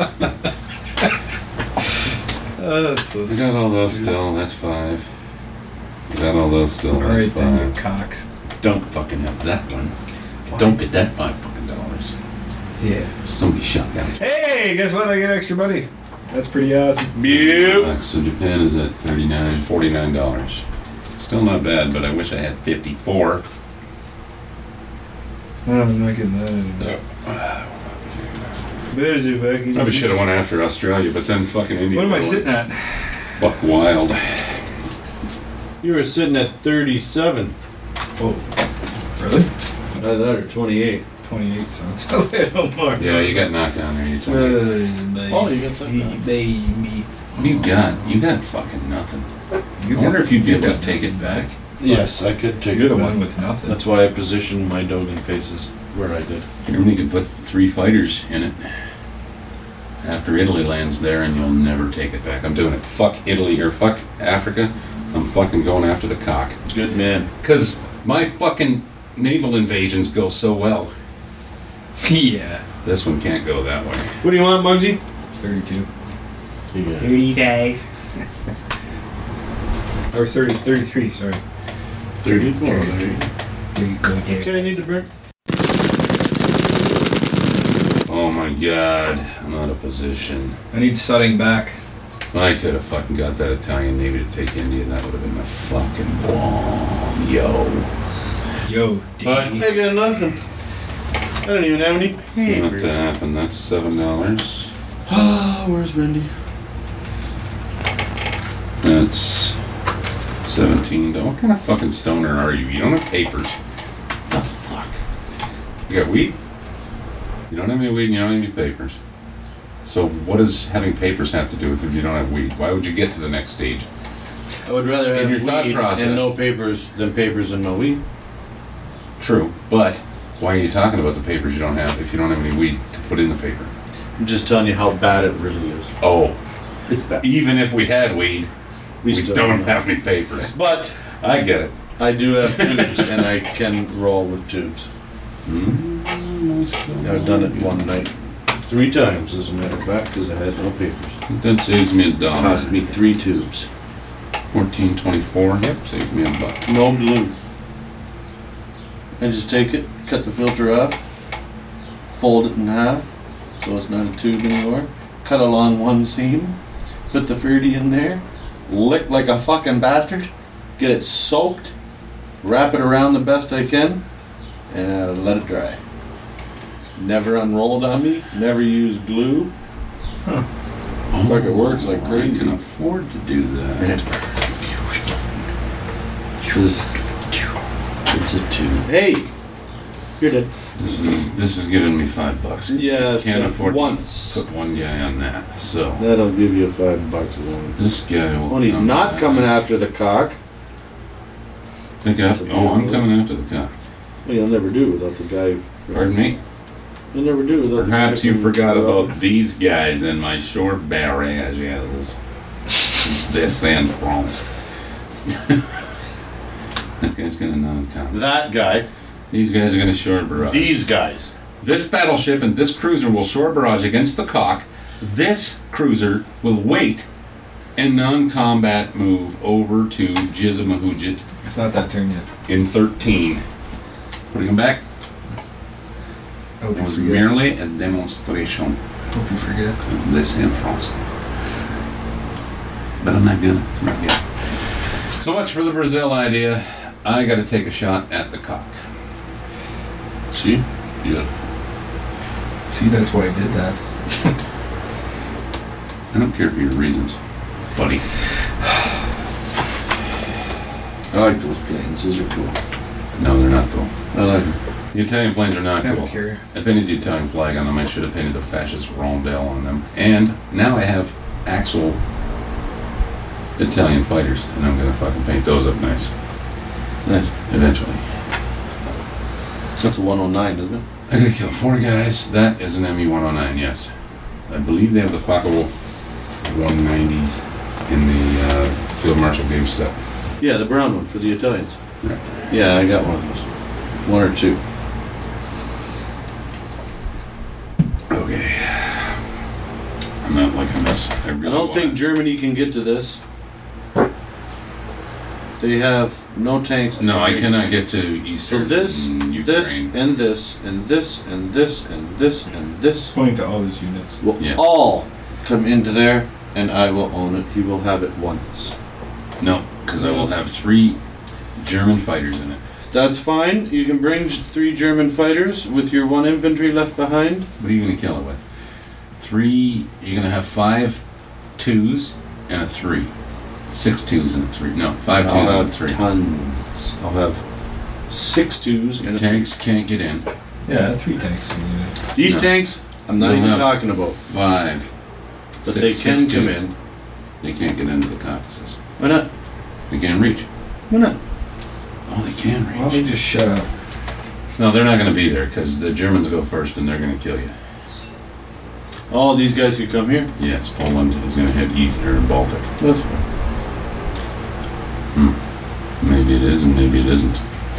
Oh, that's so I got all those stupid. still, that's five. I got all those still, All that's right then, you five. cocks. Don't fucking have that one. Don't get that five fucking dollars. Yeah. Somebody shot down. Hey, guess what? I get extra money. That's pretty awesome. Yep. So Japan is at thirty-nine, forty-nine dollars. Still not bad, but I wish I had fifty-four. Oh, I'm not getting that anymore. There's if I can Probably use- should have went after Australia, but then fucking India. What am I went sitting at? Buck wild. You were sitting at thirty-seven. Oh, really? I thought or twenty-eight. twenty-eight sounds a little more. Yeah, you got knocked down there. You told me. Oh, you got something. Baby. What do you got? You got fucking nothing. I wonder if you'd be able to take it back. Yes, I could take You're it the back. one with nothing. That's why I positioned my Dogan faces where I did. Germany could put three fighters in it. After Italy lands there, and you'll never take it back. I'm doing it. Fuck Italy or fuck Africa. I'm fucking going after the cock. Good man. Cause my fucking naval invasions go so well. Yeah. This one can't go that way. What do you want, Muggsy? thirty-two. Yeah. thirty-five. Or thirty, thirty-three, sorry. thirty-four. There you go, there. Okay, I need to burn. Oh my god, I'm out of position. I need setting back. If I could have fucking got that Italian Navy to take India, that would have been a fucking bomb. Yo. Yo, I D. got nothing. I don't even have any Not papers. to happen. That's seven dollars. Ah, where's Wendy? That's seventeen dollars. What kind of fucking stoner are you? You don't have papers. The fuck? You got weed? You don't have any weed and you don't have any papers. So what does having papers have to do with if you don't have weed? Why would you get to the next stage? I would rather In have your thought weed process. and no papers than papers and no weed. True, but why are you talking about the papers you don't have if you don't have any weed to put in the paper? I'm just telling you how bad it really is. Oh, It's bad. even if we had weed, we, still don't have any papers. But I get it. I do have tubes, and I can roll with tubes. Mm, I've done it one night, three times, as a matter of fact, because I had no papers. That saves me a dollar. Cost me three tubes. Fourteen twenty-four. Yep, saves me a buck. No glue. I just take it, cut the filter off, fold it in half, so it's not a tube anymore. Cut along one seam, put the fruity in there, lick like a fucking bastard, get it soaked, wrap it around the best I can, and let it dry. Never unrolled on me. Never used glue. Huh. Looks like it works like I crazy. can afford to do that. And it, it's, it's a two. Hey, you're dead. This is this is giving me five bucks. Yes, Can't uh, afford once. to put one guy on that. So That'll give you five bucks once. this guy will. When he's come not back. coming after the cock, Think I, That's a oh, I'm good coming after the cock. well, you'll never do without the guy. From, Pardon me? You'll never do without Perhaps the guy you from- forgot about these guys in my short barrages. This and France. That guy's gonna non-com. That guy. These guys are gonna short barrage. These guys. This battleship and this cruiser will short barrage against the cock. This cruiser will wait and non-combat move over to Jizamahujit It's not that turn yet. in thirteen. Putting him back. I hope It you was forget. merely a demonstration Hope you forget. of this in France. But I'm not gonna. It's not good. So much for the Brazil idea. I gotta take a shot at the cock. See? Beautiful. See, that's why I did that. I don't care for your reasons, buddy. I like those planes. Those are cool. No, they're not cool. I like them. The Italian planes are not I cool. don't care. I painted the Italian flag on them. I should have painted the fascist rondelle on them. And now I have actual Italian fighters, and I'm gonna fucking paint those up nice Nice. eventually. That's a one oh nine, isn't it? I gotta kill four guys. That is an M E one oh nine, yes. I believe they have the Focke-Wulf one nineties in the uh, Field Marshal game set. Yeah, the brown one for the Italians. Right. Yeah, I got one of those. One or two. Okay. I'm not liking this. I, really I don't want think it. Germany can get to this. They have no tanks. No, I cannot get to Eastern So this, Ukraine. this, and this, and this, and this, and this, and this Pointing to all his units. will Yeah. all come into there, and I will own it. He will have it once. No, because I will have three German fighters in it. That's fine. You can bring three German fighters with your one infantry left behind. What are you going to kill it with? Three, you're going to have five twos and a three. Six twos and a three. No, five I'll twos and a have three. tons. I'll have six twos and a three. Tanks can't get in. Yeah, three tanks in unit. These No. tanks, I'm not They'll even have- talking about. Five. But six- they six can come twos. in. They can't get into the Caucasus. Why not? They can't reach. Why not? Oh, they can Why don't you reach. just shut up? No, they're not going to be there because the Germans go first and they're going to kill you. All these guys could come here. Yes, Poland is going to hit east or Baltic. That's fine. Maybe it is and maybe it isn't.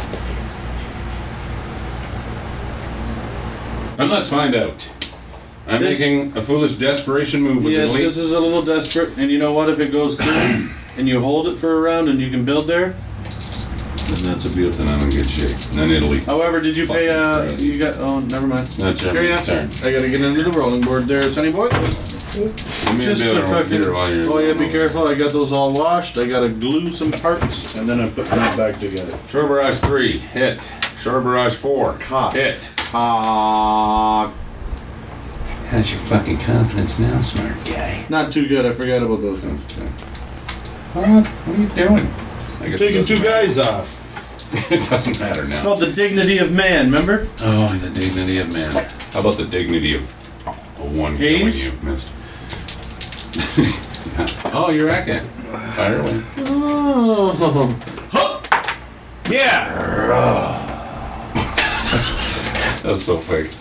And let's find out. I'm This- making a foolish desperation move with Yes, the this elite. is a little desperate, and you know what? If it goes through and you hold it for a round and you can build there, then that's a beautiful. Then I'm in good shape. And then Italy. However, did you pay? Fucking Uh, crazy. you got? Oh, never mind. It's not Carry Germany's on. turn. I gotta get into the rolling board there, Sonny boy. Give me a Just bit to of fucking. here while you're Oh yeah, be going over. careful. I got those all washed. I gotta glue some parts, and then I put them back together. Shore Barrage three, hit. Shore Barrage four, Cock. hit. Ah, How's your fucking confidence now, smart guy? not too good. I forgot about those things. What? What are you doing? I guess it Taking two doesn't matter. guys off. It doesn't matter It's now. called the dignity of man. Remember? Oh, the dignity of man. How about the dignity of a one killing Hayes? you missed? Oh, you're at it. Fire away. Oh. Yeah! That was so fake.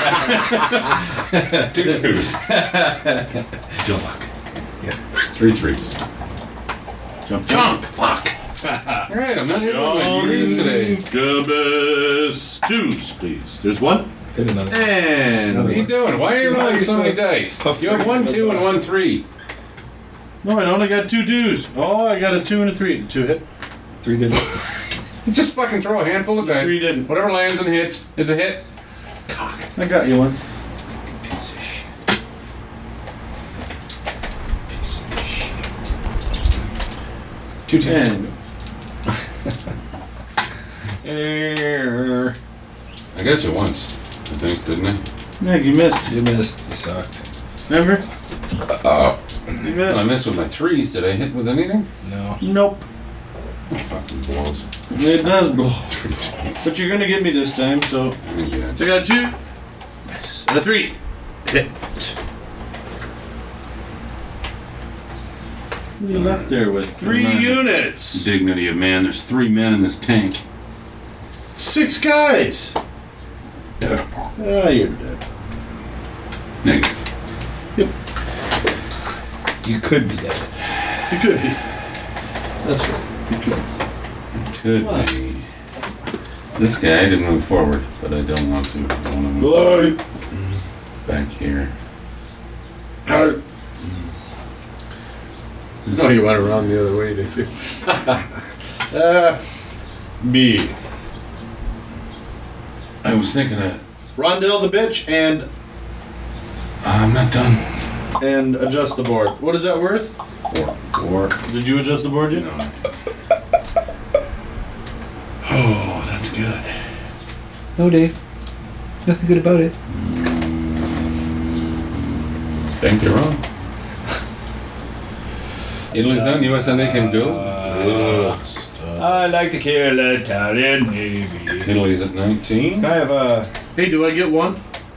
Two twos. Jump. Three threes. Jump, Jump! Fuck! Alright, I'm not hitting with my threes today. Gubus twos, please. There's one. Hit another. What are And you doing? Why are you rolling so many dice? You have one two and one three. no, I only got two twos. Oh, I got a two and a three. Two hit. Three didn't. Just fucking throw a handful of dice. Three didn't. Whatever lands and hits is a hit. Cock. I got you one. Piece of shit. Two ten. And Err. I got you once, I think, didn't I? Yeah, you missed. You missed. You sucked. Remember? Uh, You well, I missed. missed with my threes. Did I hit with anything? No. Nope. Fucking blows. It does blow. But you're gonna get me this time, so. Yeah. I got a two. And a three. Hit. You left there with three Remember. units. Dignity of man. There's three men in this tank. Six guys. Ah, you're dead. Negative. You could be dead. You could be. That's right. You could. Could What? be. This guy didn't move forward, but I don't want to. I want to move Boy. back here. Heart. No, you went around the other way, did you? Uh, B. I was thinking that. Rondell the bitch and I'm not done. and adjust the board. What is that worth? Four. Four. Did you adjust the board yet? No. Oh, that's good. No, Dave. Nothing good about it. Think you're wrong. Italy's done. U S A can go. I like to kill Italian Navy. Italy's at nineteen. Can I have a... Hey, do I get one?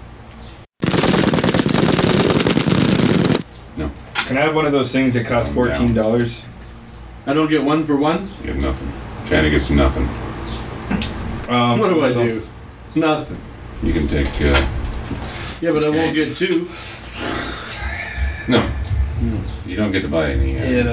Can I have one of those things that cost I'm fourteen dollars? I don't get one for one? You have nothing. China gets nothing. Um, What do I so- do? Nothing. You can take. Uh, Yeah, but I Okay. won't get two. no. You don't get to buy any. Uh,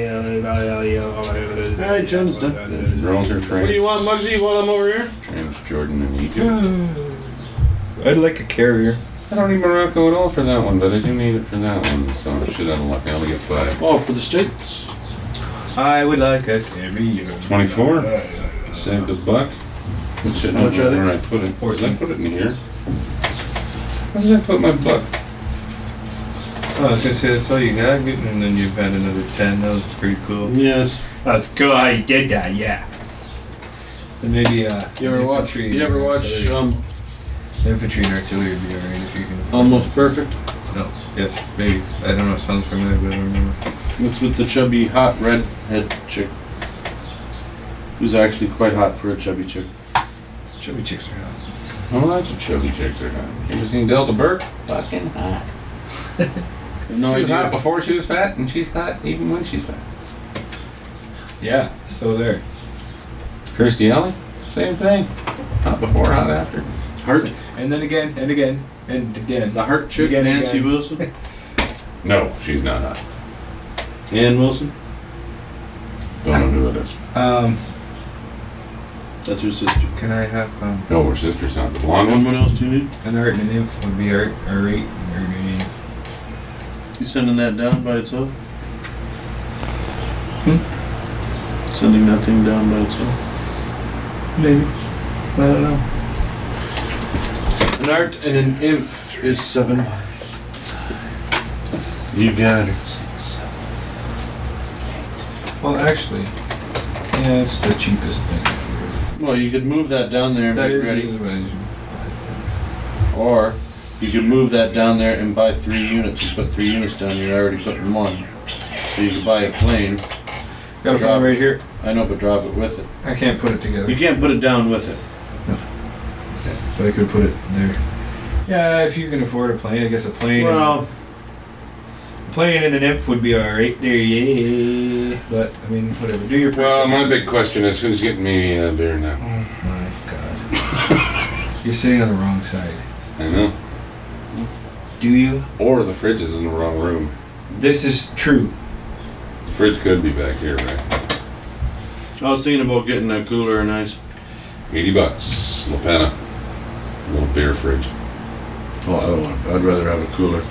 Alright, John's done. Gibraltar, France, What do you want, Muggsy, while I'm over here? Transjordan, and Egypt. I'd like a carrier. I don't need Morocco at all for that one, but I do need it for that one. So shit out of luck. I only get five. Oh, for the States? I would like a carrier. twenty-four. Saved a buck. What shit? How much are they? Where I put it? Did I fourteen. put it in here? Where did I put my buck? Oh, I was gonna say that's all you got, and then you've had another ten. That was pretty cool. Yes. That's cool how you did that, yeah. And maybe uh, You ever watch, infantry you ever and watch, artillery. um, Infantry and artillery would be alright if you can. Almost Perfect? No, yes, maybe. I don't know. It sounds familiar, but I don't remember. It's with the chubby, hot, red-head chick. Who's actually quite hot for a chubby chick. Chubby chicks are hot. Oh, that's a chubby chicks are hot. You ever seen Delta Burke? Fucking hot. No She was hot idea. before she was fat, and she's hot even when she's fat. Yeah, so there. Kirstie Alley, same thing. Hot before, hot after. Heart? And then again, and again, and again. The heart chick, Again, Nancy again. Wilson? No, she's not hot. Ann Wilson? Don't know who it is. Um, That's her sister. can I have um, No, her sister's not. The blonde one? Anyone else do you need? an art and an inf would be art, or eight, or maybe. You sending that down by itself? Hmm? Sending that thing down by itself? Maybe. I don't know. An art and an imp is seven. You got it. Well, actually, yeah, it's the cheapest thing. Well, you could move that down there and That be is, ready. is- Or you could move that down there and buy three units. You put three units down, you're already putting one. So you could buy a plane. got a Drop. phone right here. I know, but drop it with it. I can't put it together, You can't put it down with it. but I could put it there. Yeah, if you can afford a plane, I guess a plane. Well, and, a plane and an inf would be alright there, yeah. But I mean, whatever. Do your. Well, my big question is who's getting me uh, beer now? Oh my god. You're sitting on the wrong side. I know. Do you? Or the fridge is in the wrong room. This is true. The fridge could be back here, right? I was thinking about getting that cooler and ice. eighty bucks. La Pena. Little beer fridge. Oh, I don't want it. I'd rather have a cooler.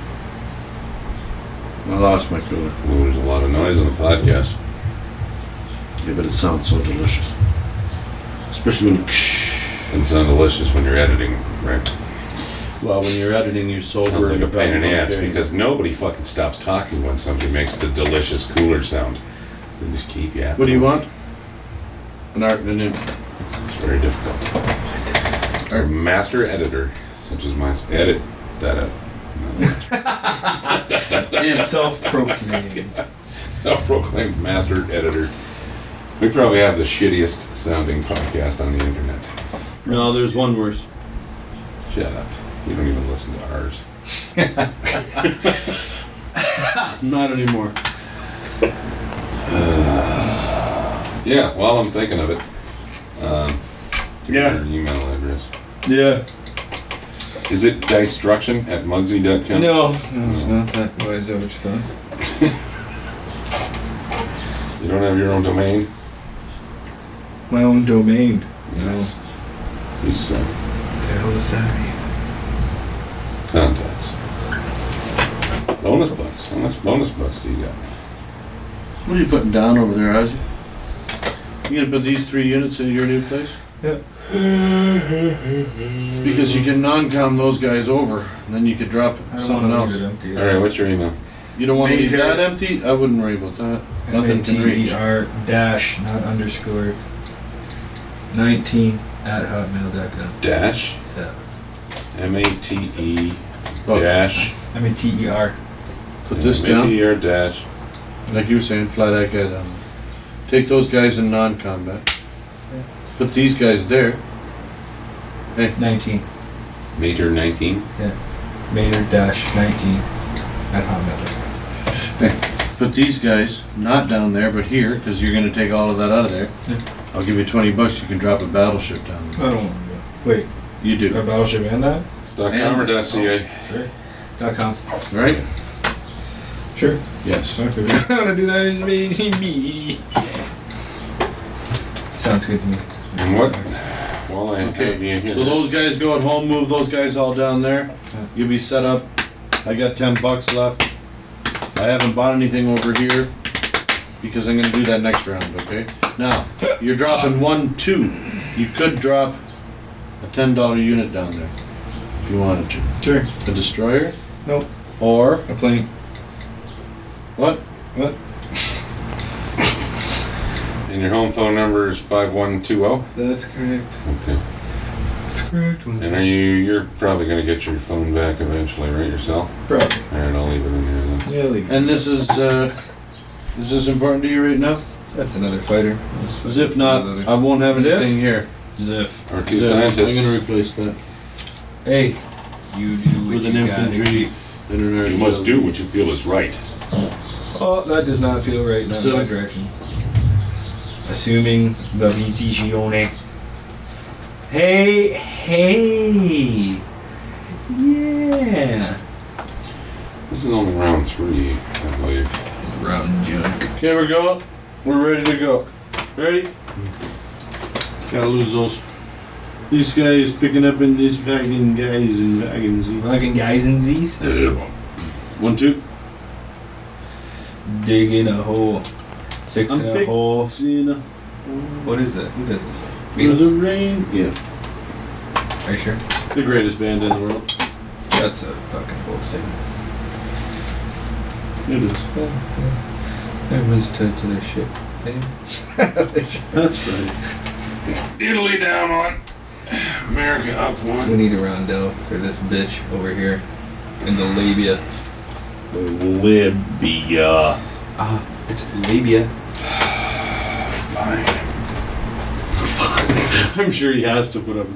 I lost my cooler. Ooh, there's a lot of noise on the podcast. Yeah, but it sounds so delicious. Especially when, Doesn't sound delicious when you're editing, right? well, when you're editing, you're sober. Sounds like and a pain in the you're ass okay. because nobody fucking stops talking when somebody makes the delicious cooler sound. They just keep yapping. What do you want? An art and an imp. It's very difficult. Or master editor, such as my edit that up. Self-proclaimed. Self-proclaimed master editor. We probably have the shittiest sounding podcast on the internet. No, there's one worse. Shut up. You don't even listen to ours. Not anymore. Uh, yeah, while I'm thinking of it, um, give me Yeah. your email address. Yeah. Is it destruction at mugsy dot com? No, no, it's not that. Why is that what you thought? You don't have your own domain? My own domain. Yes. You suck. What the hell does that mean? Contacts. Bonus bucks. How much bonus bucks do you got? What are you putting down over there, Ozzy? You gonna put these three units in your new place? Yeah. Because you can non-com those guys over, and then you could drop I don't something want else. to leave it empty. Alright, what's your email? You don't want to leave Major- that empty? I wouldn't worry about that. Nothing can reach. M A T E R dash, not underscore, nineteen at hotmail dot com. Dash? Yeah. M A T E Oh. dash. M A T E R. Put this M A T down, E R dash. like you were saying, fly that guy down. Take those guys in non-combat. Put these guys there. nineteen. Meter nineteen. Mater dash nineteen at hotmail dot com. Put these guys not down there, but here, because you're gonna take all of that out of there. Yeah. I'll give you twenty bucks. You can drop a battleship down I there. don't want to do Wait, You a do, battleship and that? Dot com or dot ca? Sure. Dot com. right? Sure. Yes. Okay. I want to do that as me. me. Sounds good to me. And what? Well, I have you Okay. here. So those guys go at home. Move those guys all down there. You'll be set up. I got ten bucks left. I haven't bought anything over here because I'm gonna do that next round. Okay. Now you're dropping one, two. You could drop a ten dollar unit down there if you wanted to. Sure. A destroyer. Nope. Or A plane. what? What? And your home phone number is five one two zero? That's correct. Okay. That's correct. And are you, you're probably gonna get your phone back eventually, right, yourself? Probably. Alright, I'll leave it in here then. Yeah, leave it. And this is uh, is this important to you right now? That's another fighter. As if not, I won't have Ziff? anything here. Ziff. Our two Zip. scientists. I'm gonna replace that Hey, you do what with you an gotta infantry. do. You must do what you feel is right. Oh, that does not feel right. Not So- in my direction. Assuming the visione. Hey, hey. Yeah. This is only round three, I believe. Round junk. Okay, we're going. We're ready to go. Ready? Gotta lose those. These guys picking up in these wagon guys and wagons. Fucking guys and Z's. One, two. Digging a hole. Fixing I'm a fix- hole. Seeing a What is that? Who does this? in the Beatles? rain. Yeah, Are you sure? the greatest band in the world. That's a fucking bold statement. It is. Everyone's to, to their shit. That's right. Italy down one. America up We one. need a roundel for this bitch over here in the labia. Libya. Ah, it's labia. Fine. I'm sure he has to put up.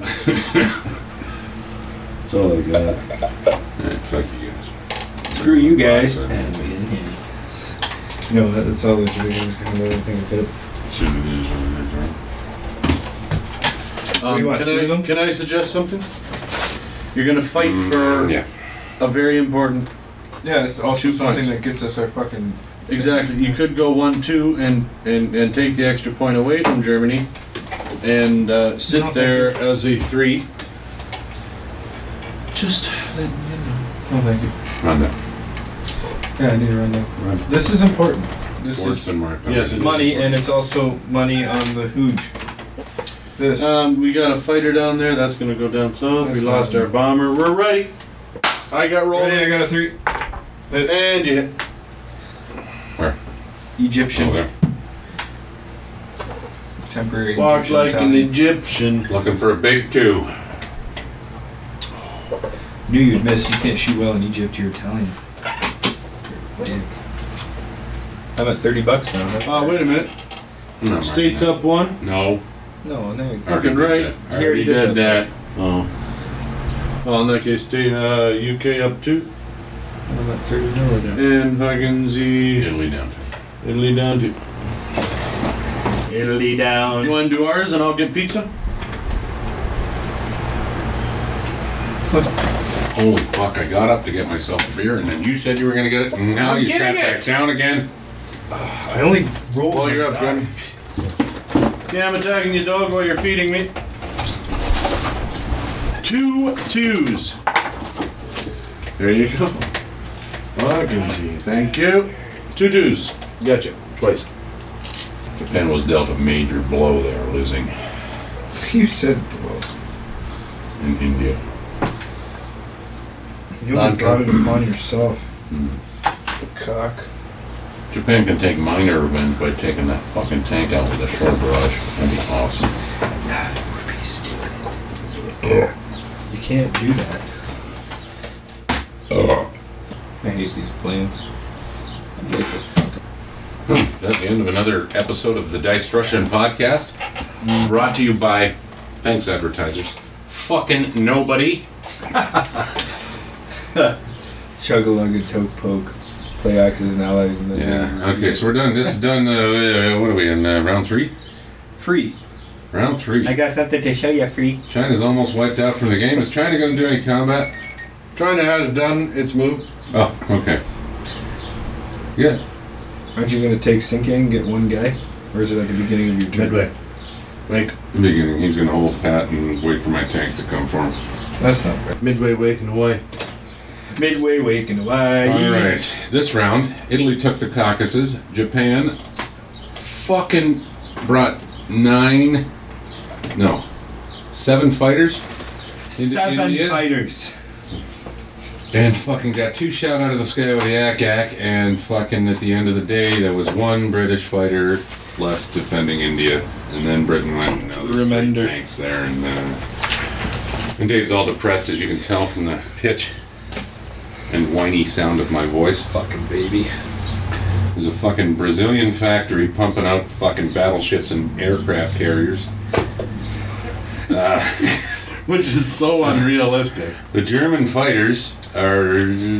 That's all I got. Alright, fuck you guys. Screw you guys. Bye, And we- No, that's all those videos kind of everything I could Shouldn't be used on that, right? What do you want, can two I of them? can I suggest something? You're gonna fight for Yeah. a very important. Yeah, it's also Two something points. that gets us our fucking. Exactly. You could go one two and and and take the extra point away from Germany, and uh, sit No, thank there as a three. Just let me Oh, thank you. Run that. Yeah, I need a rundown. Run. This is important. This Board's is been marked. Yes, already. it is. money, and it's also money on the hooge. This. know. Um, we got a fighter down there. That's gonna go down south. We That's lost fine. our bomber. We're ready. I got rolling. Ready, I got a three. And you hit. Egyptian. Oh, there. Temporary Walk Egyptian like an Italian. Egyptian. Looking for a big two. Knew you'd miss. You can't shoot well in Egypt. You're Italian. You're a dick. I'm at thirty bucks now. Huh? Oh, wait a minute. No, States Martin. up one. No. No, no. Already Fucking did right. that. You Already already did did that. Oh. Well, in that case, state uh, U K up two. I'm at thirty now. And fucking Z. Italy down to. Italy down two. Italy You down. want to do ours and I'll get pizza? Holy fuck, I got up to get myself a beer and then you said you were gonna get it and now I'm you sat getting back it. down again. I only rolled. While you're up, Gordon. Yeah, I'm attacking your dog while you're feeding me. Two twos. There you go. Fucking Z. Thank you. Two twos. Gotcha. Twice. Japan was dealt a major blow there, losing You said blow. in India. You only Non-cock. brought it upon yourself. Hmm. Cock. Japan can take minor revenge by taking that fucking tank out with a short barrage. That'd be awesome. That would be stupid. You can't do that. I hate these planes. I hate this fucking. Hmm. That's the end of another episode of the Distruction Podcast. Brought to you by, thanks advertisers, fucking nobody. Chug-a-lug, toke poke. Play Axis and Allies and then. Yeah, okay, so we're done. This is done, uh, what are we in, uh, round three? Free. Round three. I got something to show you, free. China's almost wiped out from the game. Is China going to do any combat? China has done its move. Oh, okay. Good. Aren't you going to take Sinking and get one guy? Or is it at the beginning of your turn? Midway. Like, In the beginning, he's going to hold pat and wait for my tanks to come for him. That's not right. midway waking away. Midway waking away. Alright, this round, Italy took the Caucasus. Japan fucking brought nine, no, seven fighters into Seven India. fighters. And fucking got two shot out of the sky with the A C A C, and fucking at the end of the day, there was one British fighter left defending India, and then Britain went, no, there's Remender. three tanks there, and uh, and Dave's all depressed, as you can tell from the pitch and whiny sound of my voice. Fucking baby. There's a fucking Brazilian factory pumping out fucking battleships and aircraft carriers. Uh, Which is so unrealistic. the German fighters are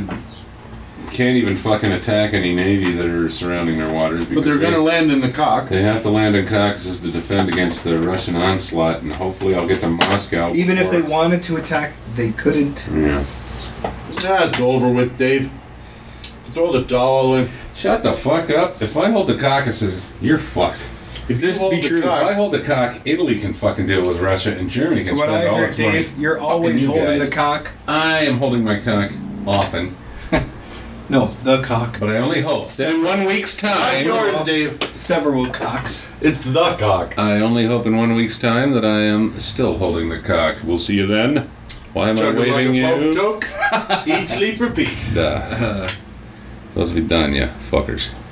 can't even fucking attack any navy that are surrounding their waters. But they're because gonna land in the cock. They have to land in Caucasus to defend against the Russian onslaught, and hopefully I'll get to Moscow. Even if they before- wanted to attack, they couldn't. Yeah. Ah, it's over with, Dave. Throw the towel in. Shut the fuck up. If I hold the Caucasus, you're fucked. If This you hold be the true. If I cock, hold the cock, Italy can fucking deal with Russia, and Germany can What spend I all heard, its money. Dave, you're fucking always you holding guys. the cock. I am holding my cock often, No, the cock. but I only hope that in one week's not time. yours, Dave. Several cocks. It's the cock. I only hope in one week's time that I am still holding the cock. We'll see you then. Why am I Chug like waving a poke you? joke. Eat, sleep, repeat. Duh. До свидания, fuckers.